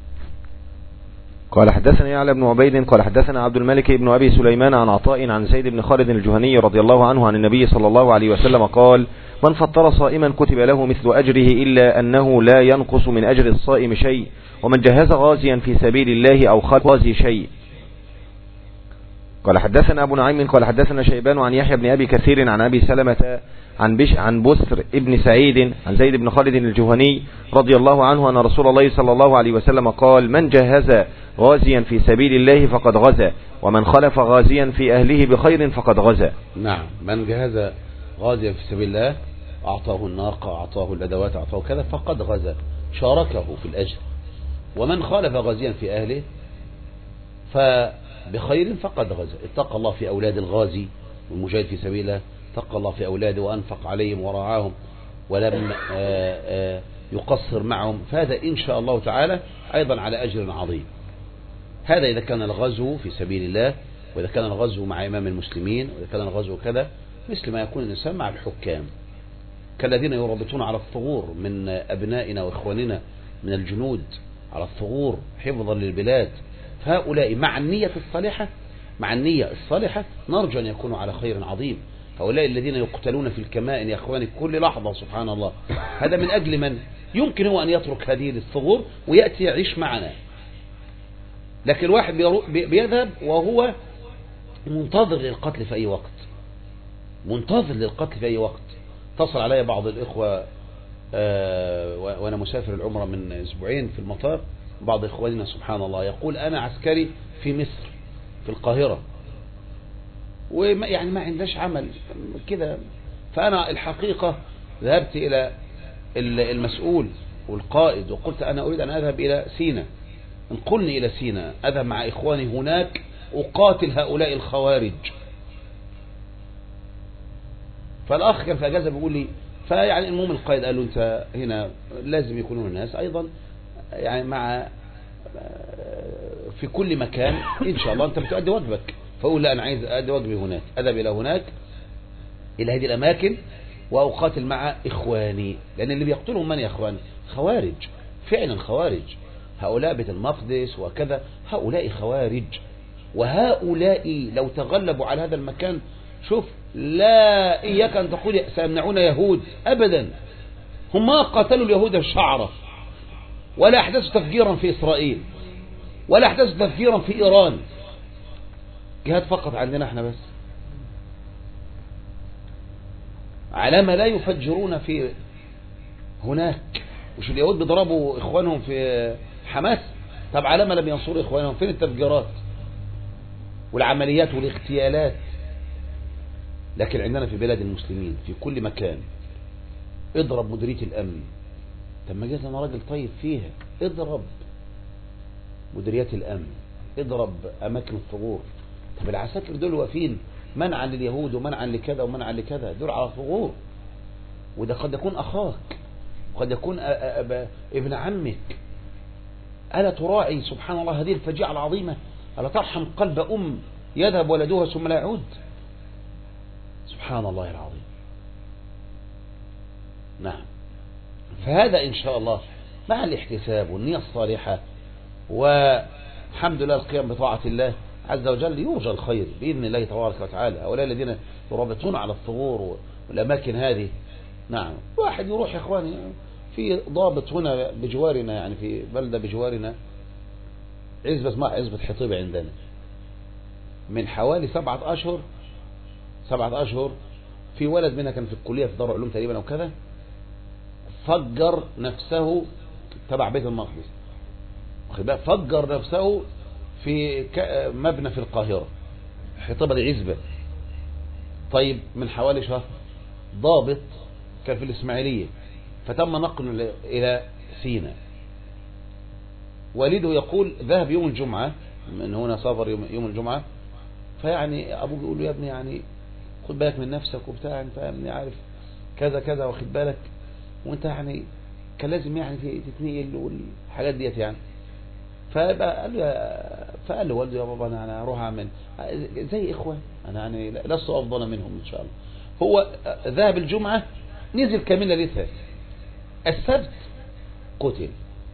قال حدثنا يعلى بن عبيد قال حدثنا عبد الملك بن أبي سليمان عن عطاء عن زيد بن خالد الجهني رضي الله عنه عن النبي صلى الله عليه وسلم قال: من فطر صائما كتب له مثل أجره إلا أنه لا ينقص من أجر الصائم شيء، ومن جهز غازيا في سبيل الله أو خلف غازي شيء. قال حدثنا أبو نعيم قال حدثنا شيبان عن يحيى بن أبي كثير عن أبي سلمة عن بش عن بسر ابن سعيد عن زيد بن خالد الجهني رضي الله عنه أن رسول الله صلى الله عليه وسلم قال: من جهز غازيا في سبيل الله فقد غزا، ومن خلف غازيا في أهله بخير فقد غزا. نعم، من جهز غازيا في سبيل الله أعطاه الناقة، أعطاه الأدوات، أعطاه كذا، فقد غزا، شاركه في الأجر. ومن خالف غازيا في أهله فبخير فقد غزا. اتقى الله في أولاد الغازي والمجاهد في سبيل الله، اتقى الله في أولاده وأنفق عليهم ورعاهم ولم يقصر معهم، فهذا إن شاء الله تعالى أيضا على أجر عظيم. هذا إذا كان الغزو في سبيل الله، وإذا كان الغزو مع إمام المسلمين، وإذا كان الغزو كذا، مثل ما يكون الإنسان مع الحكام كالذين يربطون على الثغور من أبنائنا وإخواننا من الجنود على الثغور حفظا للبلاد. فهؤلاء مع النية الصالحة، مع النية الصالحة نرجو أن يكونوا على خير عظيم. هؤلاء الذين يقتلون في الكمائن يا أخواني كل لحظة، سبحان الله، هذا من أجل من يمكن هو أن يترك هذه الثغور ويأتي يعيش معنا. لكن الواحد بيذهب وهو منتظر للقتل في أي وقت، منتظر للقتل في أي وقت. اتصل علي بعض الإخوة آه وأنا مسافر العمرة من أسبوعين في المطار، بعض إخواننا سبحان الله يقول: أنا عسكري في مصر في القاهرة، ويعني ما عندناش عمل كده. فأنا الحقيقة ذهبت إلى المسؤول والقائد وقلت: أنا أريد أن أذهب إلى سيناء، انقلني إلى سيناء، أذهب مع إخواني هناك أقاتل هؤلاء الخوارج. فالأخ كان في أجازة بيقول لي، فيعني المهم القائد قال له: أنت هنا لازم يكونون الناس أيضا يعني مع في كل مكان إن شاء الله أنت بتؤدي واجبك. فأقول: لا، أنا عايز أؤدي واجبي هناك، أذهب إلى هناك إلى هذه الأماكن وأقاتل مع إخواني، لأن اللي بيقتلهم من يا إخواني؟ خوارج، فعلا خوارج. هؤلاء بيت المقدس وكذا هؤلاء خوارج. وهؤلاء لو تغلبوا على هذا المكان، شوف، لا إياك أن تقول سيمنعون يهود أبدا. هم ما قاتلوا اليهود الشعرة، ولا أحدثوا تفجيرا في إسرائيل، ولا أحدثوا تفجيرا في إيران. جهاد فقط عندنا احنا بس. علامة لا يفجرون في هناك. وش اليهود بيضربوا إخوانهم في حماس؟ طب علامة لم ينصروا إخوانهم؟ فين التفجيرات والعمليات والاغتيالات؟ لكن عندنا في بلاد المسلمين في كل مكان اضرب مديرية الأمن. طب ما جيت أنا راجل طيب فيها، اضرب مديريات الأمن، اضرب أماكن الثغور. طب العساكر دول واقفين منعا لليهود ومنعا لكذا ومنعا لكذا، دول على ثغور. وده قد يكون أخاك، قد يكون ابن عمك. ألا تراعي سبحان الله هذه الفجيعة العظيمة؟ ألا ترحم قلب أم يذهب ولدها ثم لا يعود؟ سبحان الله العظيم. نعم. فهذا إن شاء الله مع الاحتساب والنية الصالحة والحمد لله القيام بطاعة الله عز وجل يوجد الخير بإذن الله تبارك وتعالى. هؤلاء الذين يرابطون على الثغور والأماكن هذه نعم. واحد يروح يا اخواني في ضابط هنا بجوارنا، يعني في بلدة بجوارنا، عزبة اسمها عزبة حطيبة عندنا، من حوالي سبعة أشهر سبعة أشهر في ولد منها كان في الكلية في دار علوم تقريبا أو كذا، فجر نفسه تبع بيت المقدس، فجر نفسه في مبنى في القاهرة، حطيبة دي عزبة. طيب من حوالي شهر ضابط كان في الإسماعيلية فتم نقله إلى سيناء، والده يقول ذهب يوم الجمعة، من هنا سافر يوم, يوم الجمعة، فيعني أبوه بيقول له يا ابني يعني خد بالك من نفسك وبتاع، انت يعني عارف كذا كذا واخد بالك، وانت يعني كان لازم يعني تتنقل والحاجات ديت يعني. فبقى قال له فقال له والده يا بابا انا انا هروح اعمل زي اخوان، انا يعني لست افضل منهم ان شاء الله. هو ذهب الجمعة نزل كامل ليلتها، السبت قتل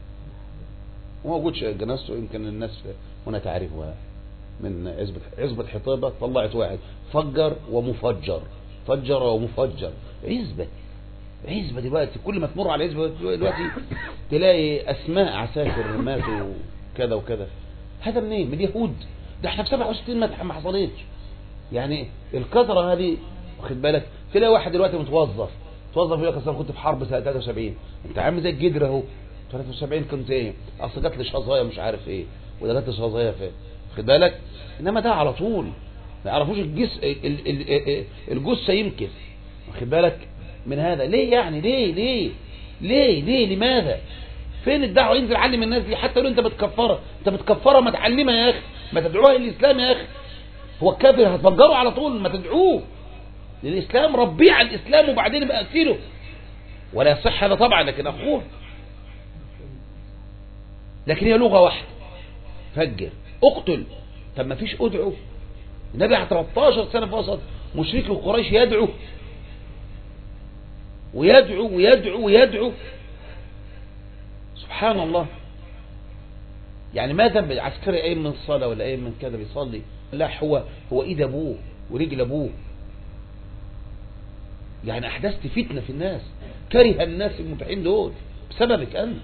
وموجودش جنازته، يمكن الناس هنا تعرفها من عزبة عزبة حطيبة، طلعت واحد فجر ومفجر، فجر ومفجر، عزبة عزبة دلوقتي كل ما تمر على عزبة دلوقتي تلاقي اسماء عساكر ماتوا كذا وكذا. هذا منين؟ من اليهود. ده احنا في سبعة وستين ما حصلتش يعني الكثرة هذه واخد بالك. تلاقي واحد دلوقتي متوظف توظف يقول لك اصل كنت في حرب سنة ثلاثة وسبعين، انت عامل زي الجدر اهو، ثلاثة وسبعين كنت ايه، اصل جات لي شظايا مش عارف ايه، وده جات لي شظايا فين، واخد بالك. انما ده على طول ما يعرفوش الجس الجثه يمكن، واخد بالك من هذا. ليه يعني ليه ليه ليه ليه لماذا؟ فين الدعوه؟ ينزل علم الناس دي، حتى لو انت بتكفرها، انت بتكفرها ما تعلمها يا اخي، ما تدعوها للاسلام يا اخي. هو الكافر هتفجره على طول، ما تدعوه للاسلام، ربيه على الاسلام وبعدين بقى اقتله، ولا يصح هذا طبعا، لكن اقول لكن هي لغه واحده، فجر اقتل. طب ما فيش ادعو؟ النبي على ثلاثة عشر سنة في وسط مشركي قريش يدعو ويدعو ويدعو ويدعو، سبحان الله. يعني ما ذنب العسكري قايم من الصلاة ولا قايم من كذا بيصلي؟ لا، هو هو ايد ابوه ورجل ابوه. يعني احدثت فتنة في الناس، كره الناس المتحين دول بسببك انت،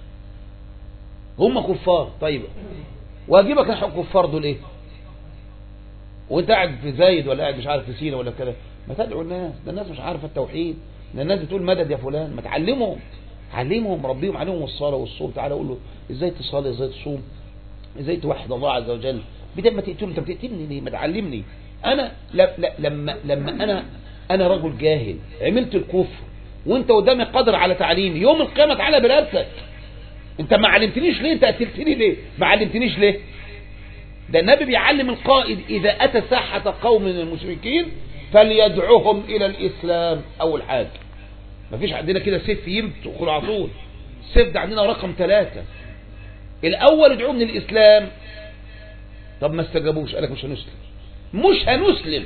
هم كفار. طيب واجبك نحو الكفار دول ايه؟ وانت قاعد في زايد ولا قاعد مش عارف في سينا ولا كده، ما تدعو الناس، ده الناس مش عارفه التوحيد، ده الناس بتقول مدد يا فلان، ما تعلمهم، علمهم، ربيهم، عليهم الصلاه والصوم. تعالى قول له ازاي تصلي، ازاي تصوم، ازاي توحد الله عز وجل، بدل ما تقتله. انت بتقتلني ليه؟ ما تعلمني. انا لا لا لما لما انا انا رجل جاهل عملت الكفر وانت قدامي قادر على تعليمي، يوم القيامه تعالى برقبتك. انت ما علمتنيش ليه؟ انت قتلتني ليه؟ ما علمتنيش ليه؟ ده النبي بيعلم القائد إذا أتى ساحة قوم من المشركين فليدعوهم إلى الإسلام. أول حاجة، ما فيش عندنا كده سيف يمت على طول، السيف ده عندنا رقم ثلاثة. الأول ادعوهم من الإسلام. طب ما استجابوش، قالك مش هنسلم، مش هنسلم.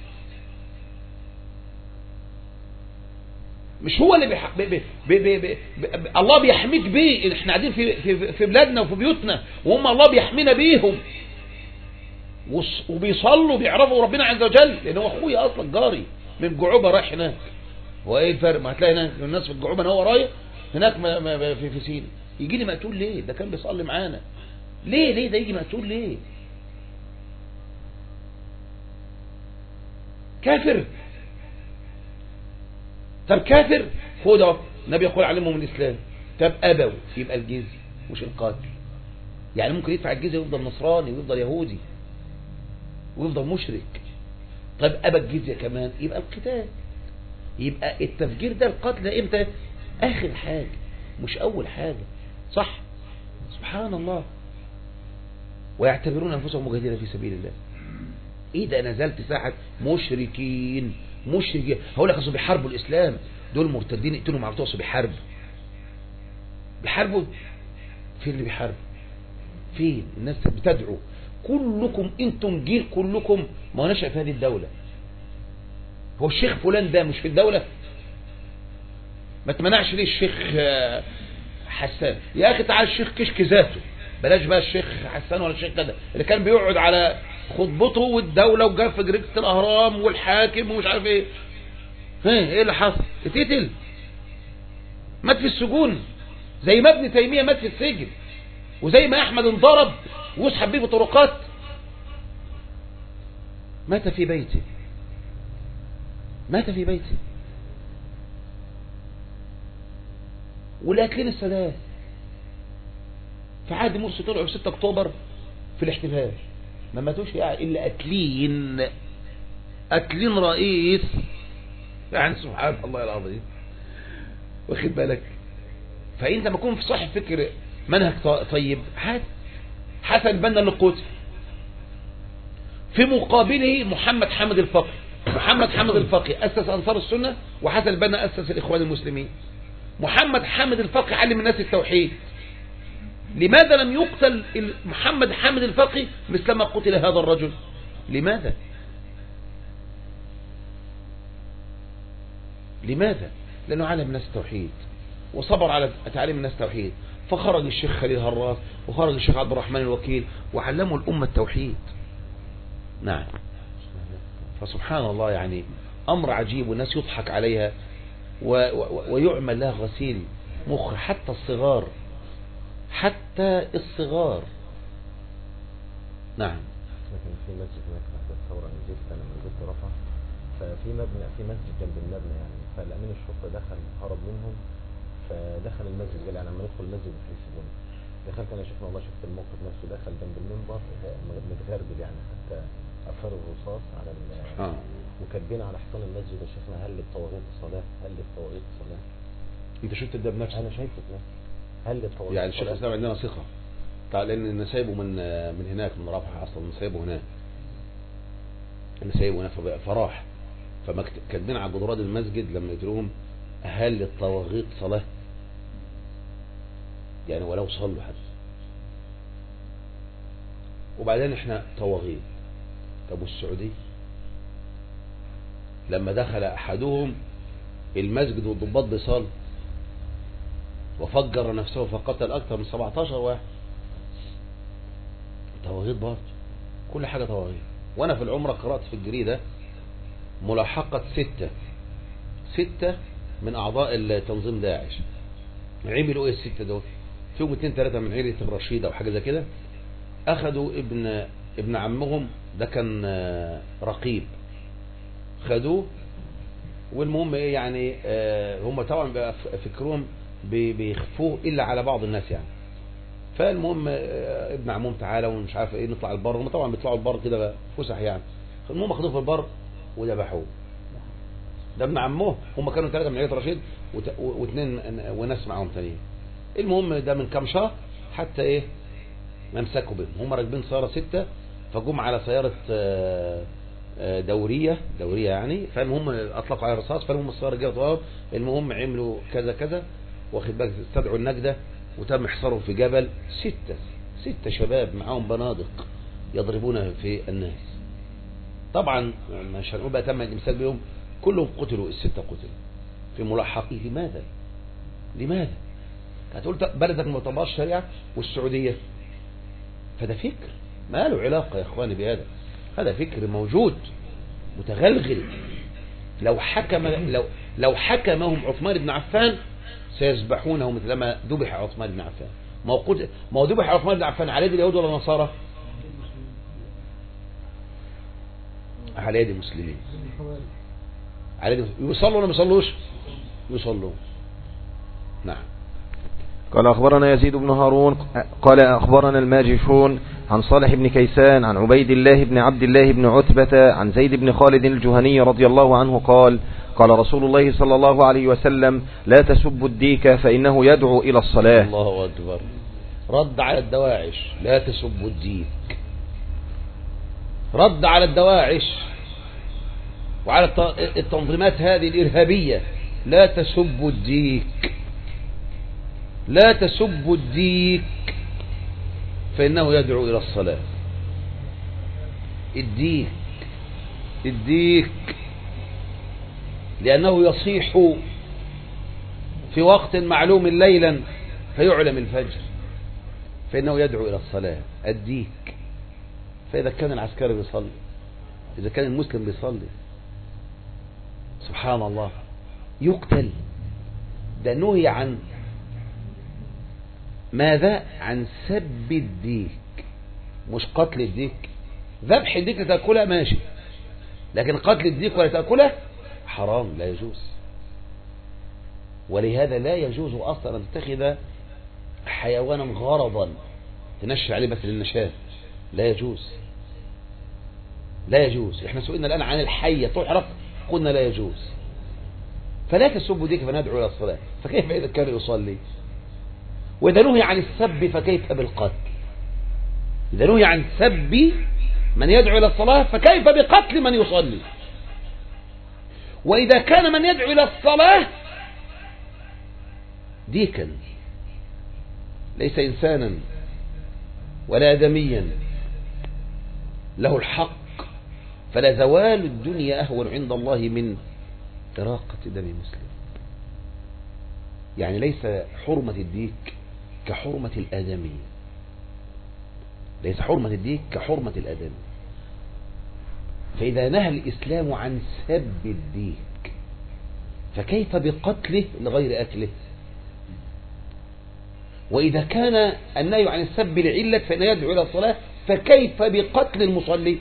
مش هو اللي بيح... بي... بي... بي... بي... بي... الله بيحميك بيه. احنا قاعدين في في في بلادنا وفي بيوتنا وهم الله بيحمينا بيهم، وبيصلوا بيعرفوا ربنا عز وجل، لان هو اخويا اصلا جاري من جعوبه رايح هناك. هو ايه الفرق؟ ما هتلاقي هناك الناس في الجعوبه هو رايح هناك ما ما في في سينا. يجي لي مقتول ليه؟ ده كان بيصلي معانا. ليه ليه ده يجي مقتول ليه؟ كافر. طب كافر هو ده النبي يقول علمهم الاسلام. طب ابوا يبقى الجزيه مش القاتل. يعني ممكن يدفع الجزيه ويفضل نصراني ويفضل يهودي ويفضل مشرك. طب ابى الجزيه كمان يبقى القتال. يبقى التفجير ده القتل امتى؟ اخر حاجه مش اول حاجه. صح؟ سبحان الله. ويعتبرون انفسهم مجاهدين في سبيل الله. اذا نزلت ساحه مشركين مشركين هقول لك اصل بيحاربوا الاسلام، دول مرتدين اقتلوا مع بتوع بيحاربوا بيحاربوا فين اللي بيحاربوا؟ فين الناس بتدعو؟ كلكم انتم جيل كلكم ما نشأ في هذه الدولة. هو الشيخ فلان ده مش في الدولة؟ ما تمنعش ليه الشيخ حسان؟ يا اخي تعال الشيخ كشك ذاته، بلاش بقى الشيخ حسان ولا الشيخ كده اللي كان بيقعد على خطبته والدولة وجاف في جريدة الاهرام والحاكم ومش عارف ايه. ايه اللي حصل؟ اتقتل، مات في السجون، زي ما ابن تيمية مات في السجن، وزي ما احمد انضرب ويسحب بيه بطرقات. مات في بيته، مات في بيته. والقاتلين السادات في عهد مرسي طلعوا في ستة اكتوبر في الاحتفال، ما ماتوش يعني الا قاتلين، قاتلين رئيس. يعني سبحان الله العظيم، واخد بالك؟ فانت لما تكون في صاحب فكر منهج طيب، عادي. حسن البنا اللي قتل، في مقابله محمد حامد الفقي. محمد حامد الفقي أسس أنصار السنة، وحسن البنا أسس الإخوان المسلمين. محمد حامد الفقي علم الناس التوحيد. لماذا لم يقتل محمد حامد الفقي مثلما قتل هذا الرجل؟ لماذا؟ لماذا؟ لأنه علم الناس التوحيد وصبر على تعليم الناس التوحيد. فخرج الشيخ خليل هراس وخرج الشيخ عبد الرحمن الوكيل وعلموا الأمة التوحيد. نعم. فسبحان الله، يعني أمر عجيب، والناس يضحك عليها و... و... ويعمل لها غسيل مخ، حتى الصغار، حتى الصغار. نعم. لكن في مسجد هناك بعد الثورة نزلت أنا من نزلت رفح، ففي مبنى، في مسجد جنب المبنى يعني، فالأمين الشرطة دخل هرب منهم، فدخل المسجد قال يعني لما ندخل المسجد يحسبوني. دخلت أنا شفنا والله، شفت الموقف نفسه، دخل جنب المنبر متغربل يعني، حتى أثر الرصاص على ال آه. وكاتبين على حيطان المسجد يا شيخنا هل للطواغيت الصلاة، هل للطواغيت الصلاة. أنت شفت ده بنفسك؟ أنا شايفه بنفسي. هل للطواغيت يعني الشيخ الإسلام عندنا ثقة، لأن سايبه من من هناك من رفح أصلا، سايبه هناك، أنا سايبه هناك فراح، فكاتبين على جدران المسجد لما يقولون هل للطواغيت صلاة، يعني ولو صلوا حتى. وبعدين احنا طواغيت. طب والسعودية لما دخل احدهم المسجد والضباط بيصلوا وفجر نفسه فقتل اكثر من سبعتاشر واحد، طواغيت برضه، كل حاجة طواغيت. وانا في العمرة قرأت في الجريدة ملاحقة ستة ستة من اعضاء التنظيم داعش. عملوا ايه الستة دول؟ فيهم اتنين تلاتة من عيلة الرشيدة او حاجة زي كده، اخذوا ابن ابن عمهم ده كان رقيب، خدوه. والمهم ايه يعني، آه هم طبعا بقى فكرهم بيخفوه الا على بعض الناس يعني. فالمهم آه ابن عمهم تعالى ومش عارف ايه نطلع البر، هم طبعا بيطلعوا البر كده فسح يعني. المهم اخذوه في البر وذبحوه. ده ابن عمهم، هم كانوا ثلاثة من عيلة رشيد واثنين وناس معاهم تانيين. المهم ده من كام شهر حتى ايه ممسكوا بهم، هم راكبين سيارة ستة، فجم على سيارة دورية دورية يعني، فالمهم اطلقوا على الرصاص، فالمهم السيارة جاءت ورا، المهم عملوا كذا كذا، واخد بالك، استدعوا النجدة وتم حصارهم في جبل. ستة ستة شباب معاهم بنادق يضربون في الناس. طبعا مش هنقول بقى تم الامساك بهم، كلهم قتلوا، الستة قتلوا في ملاحقه. لماذا؟ لماذا؟ هتقول بلدك ما طبقش الشريعة والسعودية، فده فكر ما له علاقة يا اخواني بهذا، هذا فكر موجود متغلغل. لو حكم لو لو حكمهم عثمان بن عفان سيذبحونه مثلما ذبح عثمان بن عفان. ما هو ما هو ذبح عثمان بن عفان على يد اليهود ولا النصارى؟ على يد المسلمين. على يد يصلوا ولا ما يصلوش؟ يصلوا. نعم. قال أخبرنا يزيد بن هارون قال أخبرنا الماجشون عن صالح بن كيسان عن عبيد الله بن عبد الله بن عتبة عن زيد بن خالد الجهني رضي الله عنه قال قال رسول الله صلى الله عليه وسلم لا تسبوا الديك فإنه يدعو إلى الصلاة. الله أكبر. رد على الدواعش، لا تسبوا الديك، رد على الدواعش وعلى التنظيمات هذه الإرهابية، لا تسبوا الديك، لا تسبوا الديك فإنه يدعو إلى الصلاة. الديك الديك لأنه يصيح في وقت معلوم ليلا فيعلم الفجر، فإنه يدعو إلى الصلاة. الديك. فإذا كان العسكري بيصلي، إذا كان المسلم بيصلي، سبحان الله، يقتل. ده نهي عن ماذا؟ عن سب الديك، مش قتل الديك. ذبح الديك لتأكلها ماشي، لكن قتل الديك ولا تأكلها حرام، لا يجوز. ولهذا لا يجوز أصلا أن تتخذ حيوانا غرضا تنشر عليه بس للنشاة، لا يجوز، لا يجوز. احنا سئلنا الآن عن الحية تحرق، قلنا لا يجوز. فلا تسبوا ديك فندعو إلى الصلاة، فكيف إذا كان يصلي؟ وإذا نهي عن السب فكيف بالقتل؟ إذا نهي عن سب من يدعو إلى الصلاة فكيف بقتل من يصلي؟ وإذا كان من يدعو إلى الصلاة ديكا ليس إنسانا ولا آدميا له الحق، فلا زوال الدنيا أهون عند الله من إراقة دم مسلم. يعني ليس حرمة الديك كحرمة الآدمي، ليس حرمة الديك كحرمة الآدمي. فإذا نهى الإسلام عن سب الديك فكيف بقتله لغير أكله؟ وإذا كان النهي عن السب لعلة فإنه يدعو إلى الصلاة، فكيف بقتل المصلي؟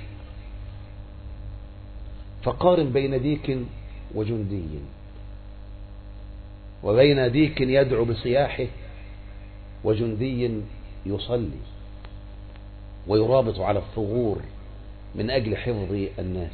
فقارن بين ديك وجندي، وبين ديك يدعو بصياحه وجندي يصلي ويرابط على الثغور من أجل حفظ الناس.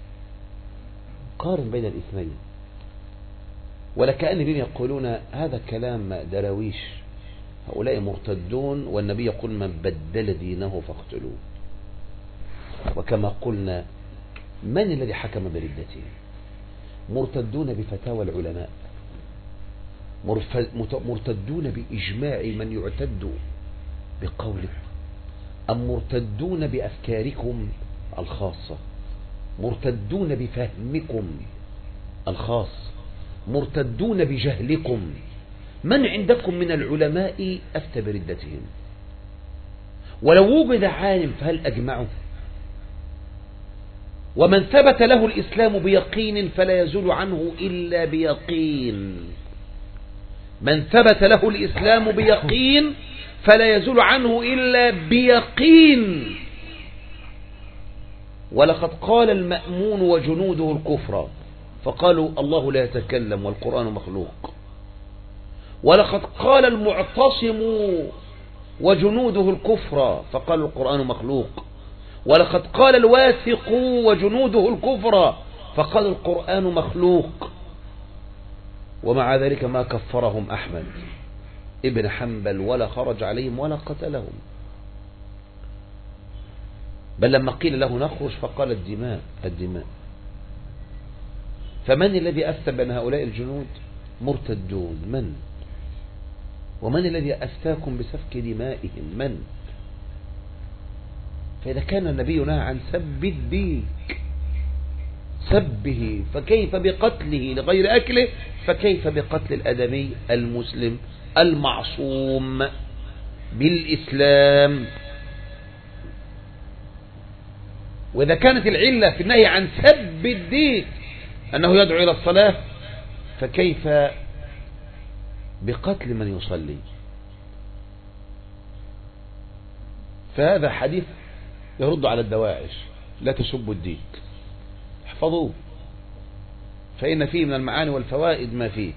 قارن بين الاثنين. ولكأن بهم يقولون هذا كلام دراويش، هؤلاء مرتدون، والنبي يقول من بدل دينه فاقتلوه. وكما قلنا من الذي حكم بردته؟ مرتدون بفتاوى العلماء، مرتدون بإجماع من يعتد بقوله، أم مرتدون بأفكاركم الخاصة، مرتدون بفهمكم الخاص، مرتدون بجهلكم؟ من عندكم من العلماء أفتى بردتهم؟ ولو وجد عالم فهل أجمعه؟ ومن ثبت له الإسلام بيقين فلا يزول عنه إلا بيقين، من ثبت له الإسلام بيقين فلا يزول عنه إلا بيقين. ولقد قال المأمون وجنوده الكفر فقالوا الله لا يتكلم والقرآن مخلوق. ولقد قال المعتصم وجنوده الكفر فقالوا القرآن مخلوق. ولقد قال الواثق وجنوده الكفر فقالوا القرآن مخلوق. ومع ذلك ما كفرهم أحمد ابن حنبل ولا خرج عليهم ولا قتلهم، بل لما قيل له نخرج فقال الدماء الدماء. فمن الذي أفتى بأن هؤلاء الجنود مرتدون؟ من؟ ومن الذي أفتاكم بسفك دمائهم؟ من؟ فإذا كان النبي نهى عن سب الديك سبه، فكيف بقتله لغير أكله؟ فكيف بقتل الأدمي المسلم المعصوم بالإسلام؟ وإذا كانت العلة في النهي عن سب الديك أنه يدعو إلى الصلاة، فكيف بقتل من يصلي؟ فهذا حديث يرد على الدواعش، لا تسبوا الديك، احفظوه، فإن فيه من المعاني والفوائد ما فيه.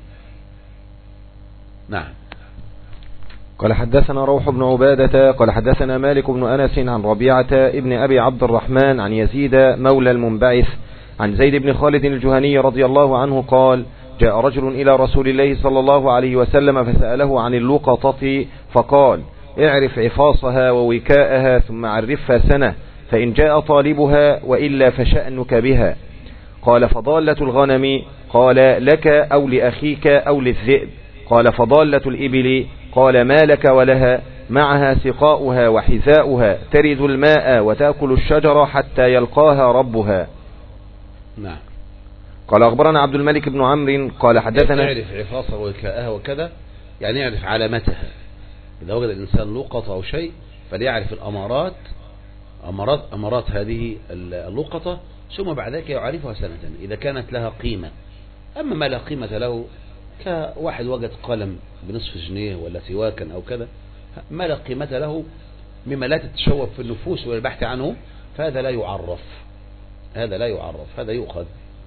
نعم. قال حدثنا روح بن عبادة قال حدثنا مالك بن أنس عن ربيعة ابن أبي عبد الرحمن عن يزيد مولى المنبعث عن زيد بن خالد الجهني رضي الله عنه قال جاء رجل إلى رسول الله صلى الله عليه وسلم فسأله عن اللقطة فقال اعرف عفاصها ووكاءها ثم عرفها سنة، فإن جاء طالبها وإلا فشأنك بها. قال فضالة الغنم؟ قال لك أو لأخيك أو للذئب؟ قال فضالة الإبل؟ قال ما لك ولها؟ معها سقاؤها وحذاؤها، ترد الماء وتأكل الشجر حتى يلقاها ربها. نعم. قال أخبرنا عبد الملك بن عمرو قال حدثنا يعرف عفاصها ووكاءها وكذا، يعني يعرف علامتها. إذا وجد الإنسان لقطة أو شيء فليعرف الأمارات، أمارات, أمارات هذه اللقطة، ثم بعد ذلك يعرفها سنة إذا كانت لها قيمة. أما ما لا قيمة له كواحد وجد قلم بنصف جنيه ولا سواكا أو كذا، ما لا قيمة له مما لا تتشوف في النفوس والبحث عنه، فهذا لا يعرف، هذا لا يعرف، هذا يؤخذ.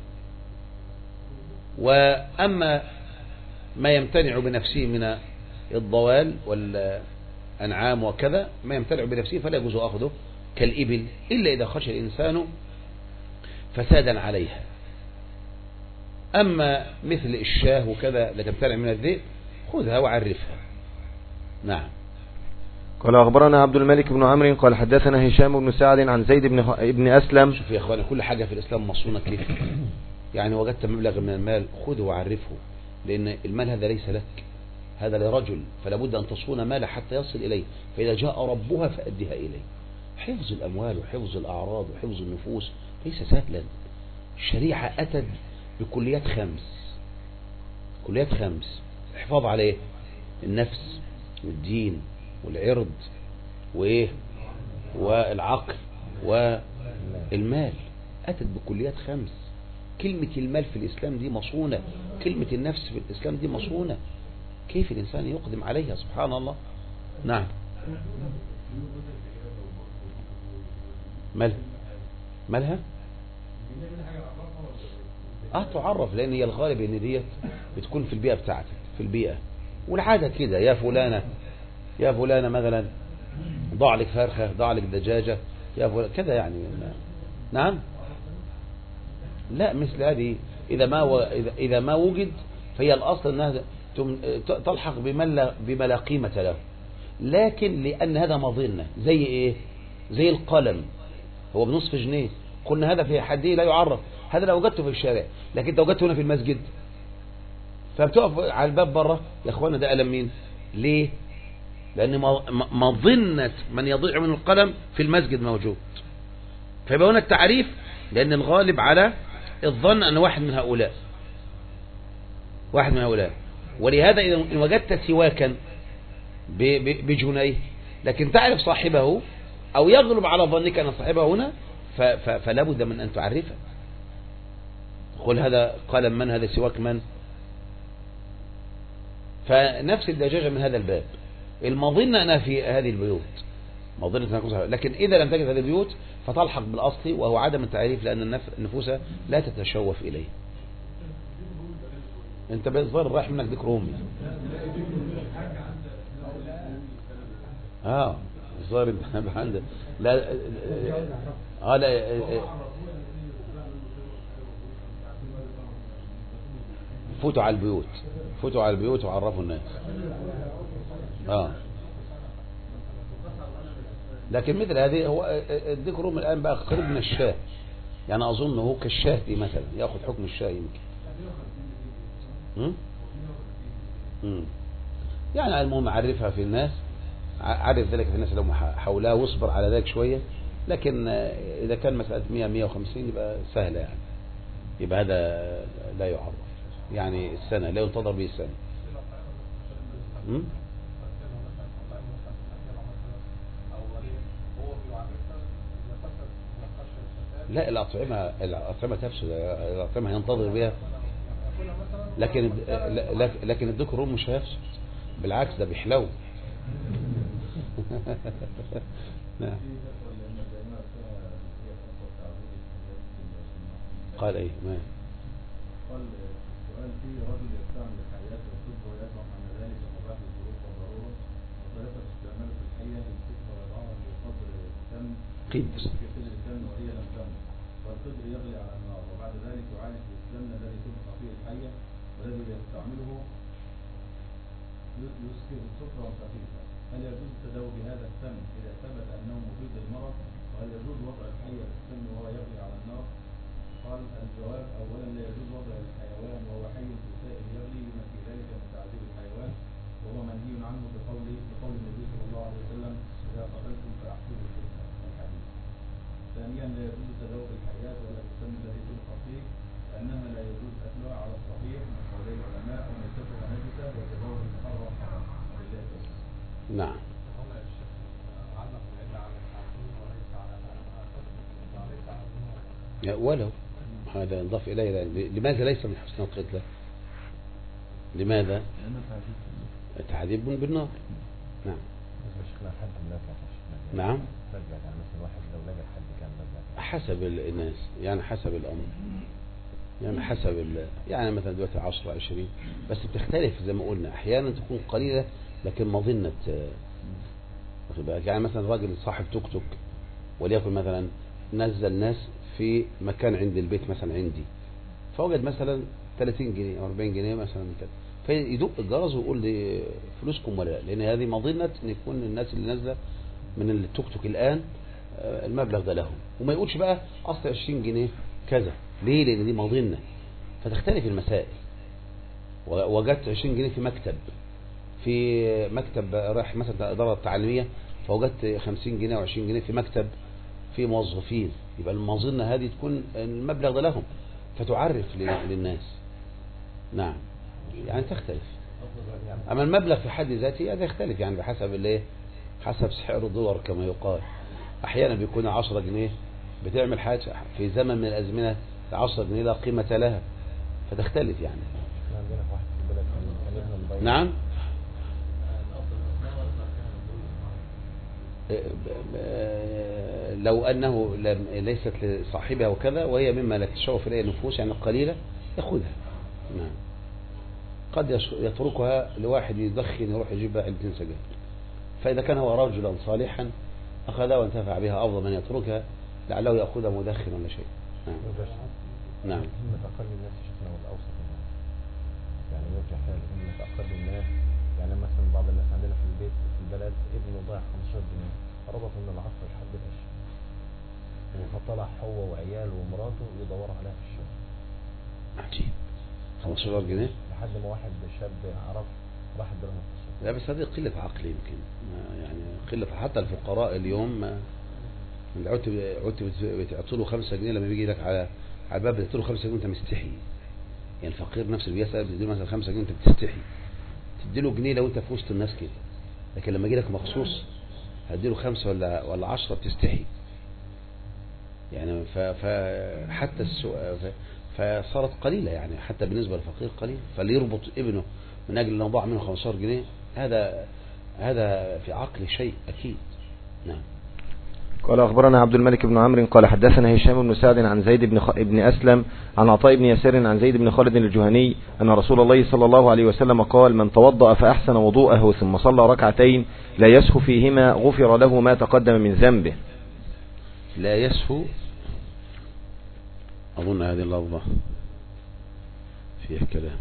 وأما ما يمتنع بنفسه من الضوال والأنعام وكذا، ما يمتنع بنفسه فلا يجوز أخذه كالإبل، إلا إذا خشى الإنسان فسادا عليها. أما مثل الشاه وكذا لا تمتنع من الذئب، خذها وعرفها. نعم. قال أخبرنا عبد الملك بن عمرو قال حدثنا هشام بن سعد عن زيد بن ابن أسلم. شوف يا إخواني، كل حاجة في الإسلام مصونة كيف. يعني وجدت مبلغ من المال خذه وعرفه، لأن المال هذا ليس لك، هذا لرجل، فلا بد أن تصون ماله حتى يصل إليه، فإذا جاء ربها فأدها إليه. حفظ الأموال وحفظ الأعراض وحفظ النفوس ليس سهلا. الشريعة أتت بكليات خمس، كليات خمس، الحفاظ عليه النفس والدين والعرض وإيه والعقل والمال، أتت بكليات خمس. كلمة المال في الإسلام دي مصونة، كلمة النفس في الإسلام دي مصونة، كيف الإنسان يقدم عليها؟ سبحان الله. نعم. مالها مالها اه تعرف، لأن هي الغالب ان ديت بتكون في البيئة بتاعتك، في البيئة والعادة كده، يا فلانة يا فلانة مثلا ضع لك فرخة، ضع لك دجاجة، يا فلانة كده يعني. نعم. لا، مثل هذه إذا ما و... إذا ما وجد فهي الأصل أنها تلحق بما لا قيمة له، لكن لأن هذا مظنة. زي إيه؟ زي القلم، هو بنصف جنيه، قلنا هذا في حده لا يعرف، هذا لو وجدته في الشارع، لكن انت وجدته هنا في المسجد، فبتقف على الباب بره، يا اخوانا ده قلم مين؟ ليه؟ لأن مظنة من يضيع من القلم في المسجد موجود، فيبقى هنا التعريف، لأن الغالب على الظن أن واحد من هؤلاء، واحد من هؤلاء. ولهذا إن وجدت سواكا بجنيه لكن تعرف صاحبه، أو يغلب على ظنك أن صاحبه هنا، فلا بد من أن تعرفه. قل هذا قلم من؟ هذا سواك من؟ فنفس الدجاجة من هذا الباب، المظنة أنها في هذه البيوت، مظنة أنها صاحبه. لكن إذا لم تجد هذه البيوت فتلحق بالأصل، وهو عدم التعريف، لأن النفوس لا تتشوف إليه. أنت بالظاهر رايح منك ذكر أمي. آه الظاهر أنت عندك لا آه لا فوتوا على البيوت، فوتوا على البيوت وعرفوا الناس. آه لكن مثل هذه هو الذكر أم الآن بقى قريب من الشاه، يعني أظن هو كالشاه دي مثلا، يأخذ حكم الشاه يمكن. امم يعني المهم عرفها في الناس، عرف ذلك في الناس لو حولها، واصبر على ذلك شوية. لكن إذا كان مسألة مية مية وخمسين يبقى سهلة، يعني يبقى هذا لا يعرف، يعني السنة لا ينتظر به السنة. امم لا، الأطعمة الأطعمة تفسد، الأطعمة ينتظر بها، لكن لكن الذكر روم مش هيفسد، بالعكس ده بيحلو. نعم. قال ايه؟ ما قال سؤال فيه رجل يستعمل الحياة والطب ويدفع عن ذلك مباح الظروف والضرورة، وطريقة استعماله في الحية للطب ويضعها في قدر الدم قيد في قدر الدم وهي لم تمت، والقدر يغلي على النار، وبعد ذلك يعالج بالسمن الذي تبقى فيه الحية والذي يستعمله يسكر سكرا خفيفا. هل يجوز التداوي بهذا السمن إذا ثبت أنه مفيد للمرض؟ وهل يجوز وضع الحية في السمن وهو يغلي على النار؟ قال الجواب: أولا لا يجوز وضع الحيوان وهو حي في سائل يغلي، لما في ذلك من تعذيب الحيوان، وهو منهي عنه بقول بقول النبي صلى الله عليه وسلم: إذا قتلتم فأحسبوا الفتنة، الحديث. ثانيا لا يجوز تداوي بالحياة ولا بالسم الذي تبقى فيه، لأنها لا يجوز أكلها على الصحيح من قولي العلماء، وميتتها نجسة وتداوي المحرم حرام. نعم. ولو هذا ينضاف إليه. لماذا ليس من حسن القتلة؟ لماذا؟ تعذيب بالنار. نعم. نعم. حسب الناس يعني، حسب الأمر يعني، حسب ال... يعني مثلا دلوقتي عشرة عشرين، بس بتختلف زي ما قلنا، أحيانا تكون قليلة لكن مظنة. يعني مثلا راجل صاحب توك توك وليكن مثلا نزل ناس في مكان عند البيت مثلا عندي، فوجد مثلا ثلاثين جنيه أو أربعين جنيه مثلا كده، فيدق الجرس ويقول لي فلوسكم ولا لا، لأن هذه مظنة أن يكون الناس اللي نازلة من التوك توك الآن المبلغ ده لهم، وما يقولش بقى أصل عشرين جنيه كذا. ليه؟ لأن دي مظنة. فتختلف المسائل. وجدت عشرين جنيه في مكتب، في مكتب رايح مثلا الإدارة التعليمية، فوجدت خمسين جنيه أو عشرين جنيه في مكتب في موظفين، يبقى المظنة هذه تكون المبلغ ده لهم، فتعرف للناس. نعم يعني تختلف. أما المبلغ في حد ذاته هذا يختلف يعني بحسب الايه، حسب سعر الدولار كما يقال. أحيانا بيكون عشرة جنيه بتعمل حاجة في زمن من الأزمنة عشرة جنيه لا قيمة لها، فتختلف يعني. نعم. لو أنه ليست لصاحبها وكذا وهي مما لا تشوف إليه النفوس يعني قليلة يأخذها. نعم. قد يتركها لواحد يدخن يروح يجيب علبتين سجاير، فإذا كان هو رجلا صالحا أخذها وانتفع بها أفضل من يتركها لعله يأخذها مدخن ولا شيء. نعم. نعم. همة أقل الناس شفنا والأوسط الناس يعني يرجع حال همة أقل الناس. يعني مثلا بعض الناس عندنا في البيت في البلد ابنه ضاع خمستاشر جنيه، ربط من العصر لحد العشاء، فطلع هو وعياله ومراته يدوروا عليها في الشارع. عجيب. خمستاشر جنيه لحد ما واحد شاب عرف راح ادرهم في السوق. لا بس هذه قلة عقل يمكن يعني، قلة حتى الفقراء اليوم من عدت عدت بتعطي له خمسة جنيه لما بيجي لك على على الباب بتعطي له خمسة جنيه وانت مستحي. يعني الفقير نفسه اللي بيسأل بتدي له مثلا خمسة جنيه وانت بتستحي، تدي له جنيه لو انت في وسط الناس كده، لكن لما يجي لك مخصوص هدي له خمسة ولا ولا عشرة بتستحي يعني. فحتى السوق فصارت قليلة يعني حتى بالنسبة للفقير قليل. فاللي يربط ابنه من أجل أنه ضاع منه خمستاشر جنيه هذا هذا في عقل شيء أكيد. نعم. قال أخبرنا عبد الملك بن عمرو قال حدثنا هشام بن سعد عن زيد بن, خ... بن أسلم عن عطاء بن يسار عن زيد بن خالد الجهني أن رسول الله صلى الله عليه وسلم قال من توضأ فأحسن وضوءه ثم صلى ركعتين لا يسهو فيهما غفر له ما تقدم من ذنبه. لا يسهو أظن هذه اللفظة فيها كلام،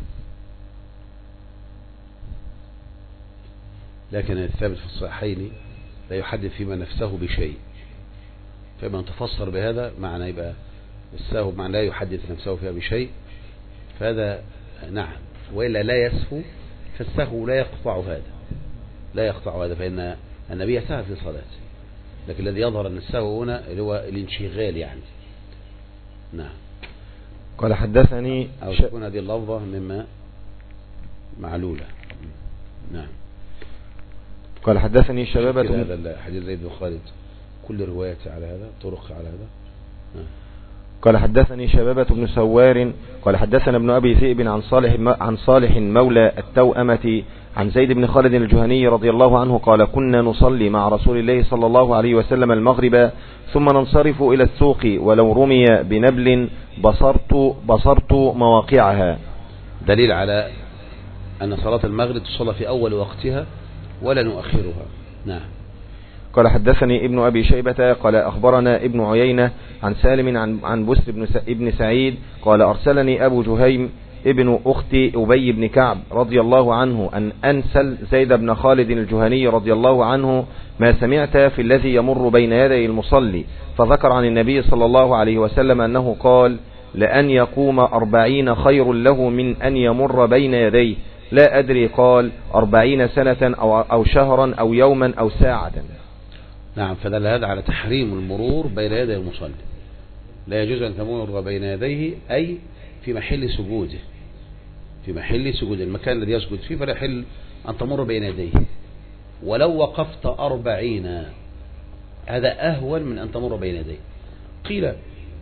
لكن الثابت في الصحيحين لا يحدث فيما نفسه بشيء، فيما تفسر بهذا معنى يبقى السهو معنى لا يحدث نفسه فيها بشيء، فهذا نعم. وإلا لا يسهو فالسهو لا يقطع هذا، لا يقطع هذا، فإن النبي سهى في صلاته، لكن الذي يظهر أن السهو هنا اللي هو الانشغال يعني. نعم. قال حدثني أو تكون هذه اللفظة مما معلولة. نعم. قال حدثني شبابة هذا حديث زيد بن خالد كل روايته على هذا طرق على هذا. نعم. قال حدثني شبابة بن سوار قال حدثنا ابن أبي ذئب عن صالح عن صالح مولى التوأمة عن زيد بن خالد الجهني رضي الله عنه قال كنا نصلي مع رسول الله صلى الله عليه وسلم المغرب ثم ننصرف إلى السوق ولو رمي بنبل بصرت بصرت مواقعها. دليل على أن صلاة المغرب تصلى في أول وقتها ولا نؤخرها. نعم. قال حدثني ابن أبي شيبة قال أخبرنا ابن عيينة عن سالم عن عن بسر بن ابن سعيد قال أرسلني أبو جهيم ابن أختي أبي بن كعب رضي الله عنه أن أنسل زيد بن خالد الجهني رضي الله عنه ما سمعت في الذي يمر بين يدي المصلي، فذكر عن النبي صلى الله عليه وسلم أنه قال لأن يقوم أربعين خير له من أن يمر بين يديه، لا أدري قال أربعين سنة أو, أو شهرا أو يوما أو ساعة. نعم. فدل هذا على تحريم المرور بين يدي المصلي، لا يجوز أن تمر بين يديه أي في محل سجوده، في محل سجود المكان الذي يسجد فيه فلا يحل أن تمر بين يديه، ولو وقفت أربعين هذا أهون من أن تمر بين يديه. قيل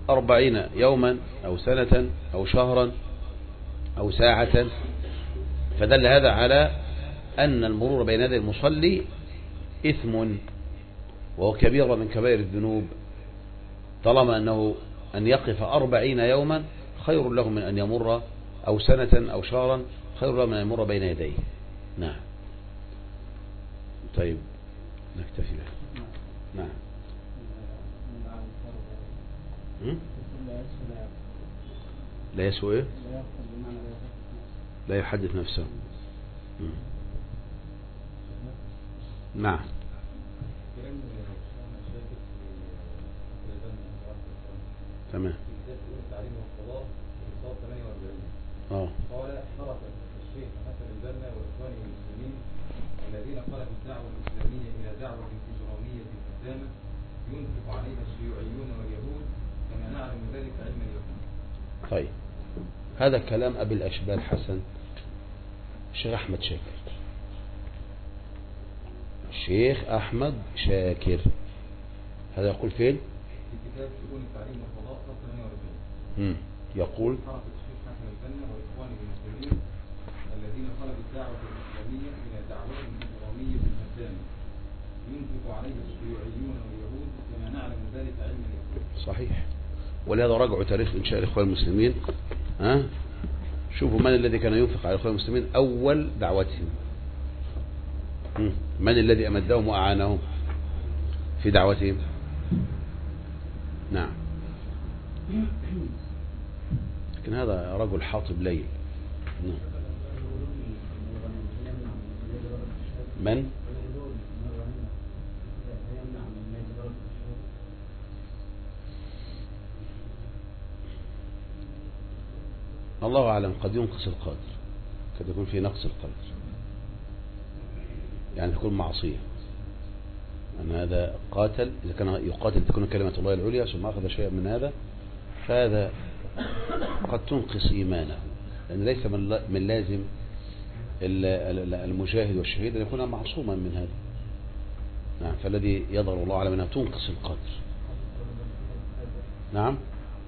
أربعين يوما أو سنة أو شهرا أو ساعة، فدل هذا على أن المرور بين يدي المصلي إثم وهو كبيرة من كبائر الذنوب، طالما أنه أن يقف أربعين يوما خير له من أن يمر، أو سنة أو شهرا خير له من أن يمر بين يديه. نعم. طيب نكتفي به. نعم. لا يسوء إيه؟ لا يحدث نفسه. نعم. تمام. اه قال شرف الشيخ حسن البنا واخوانه المسلمين الذين قلبوا الدعوه الاسلاميه الى دعوه اجراميه قدامه ينفق عليها الشيوعيون واليهود كما نعلم ذلك علم اليهود. طيب هذا كلام ابي الاشبال حسن الشيخ احمد شاكر. الشيخ احمد شاكر هذا يقول فين؟ في كتاب شؤون التعليم والقضاء صفحه ثمانية وأربعين. امم يقول حركه الشيخ حسن البنا واخوانه المسلمين الذين قلبوا الدعوه الاسلاميه الى دعوه اجراميه قدامه ينفق عليها الشيوعيون واليهود كما نعلم ذلك علم اليهود. صحيح. ولهذا رجعوا تاريخ إنشاء الإخوان المسلمين. ها شوفوا من الذي كان ينفق على الإخوان المسلمين أول دعوتهم، من الذي أمدهم وأعانهم في دعوتهم. نعم. لكن هذا رجل حاطب ليل. نعم. من الله أعلم، قد ينقص القدر، قد يكون في نقص القدر، يعني تكون معصية أن هذا قاتل. إذا كان يقاتل تكون كلمة الله العليا ثم أخذ شيئا من هذا فهذا قد تنقص إيمانه، لأن ليس من لازم المجاهد والشهيد أن يكون معصوما من هذا. نعم. فالذي يظهر الله أعلم أنها تنقص القدر. نعم.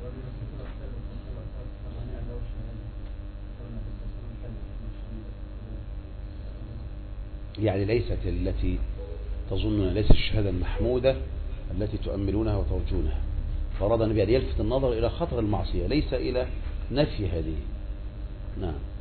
يعني ليست التي تظنون، ليست الشهادة المحمودة التي تؤملونها وترجونها. فأراد النبي أن يلفت النظر إلى خطر المعصية ليس إلى نفي هذه. نعم.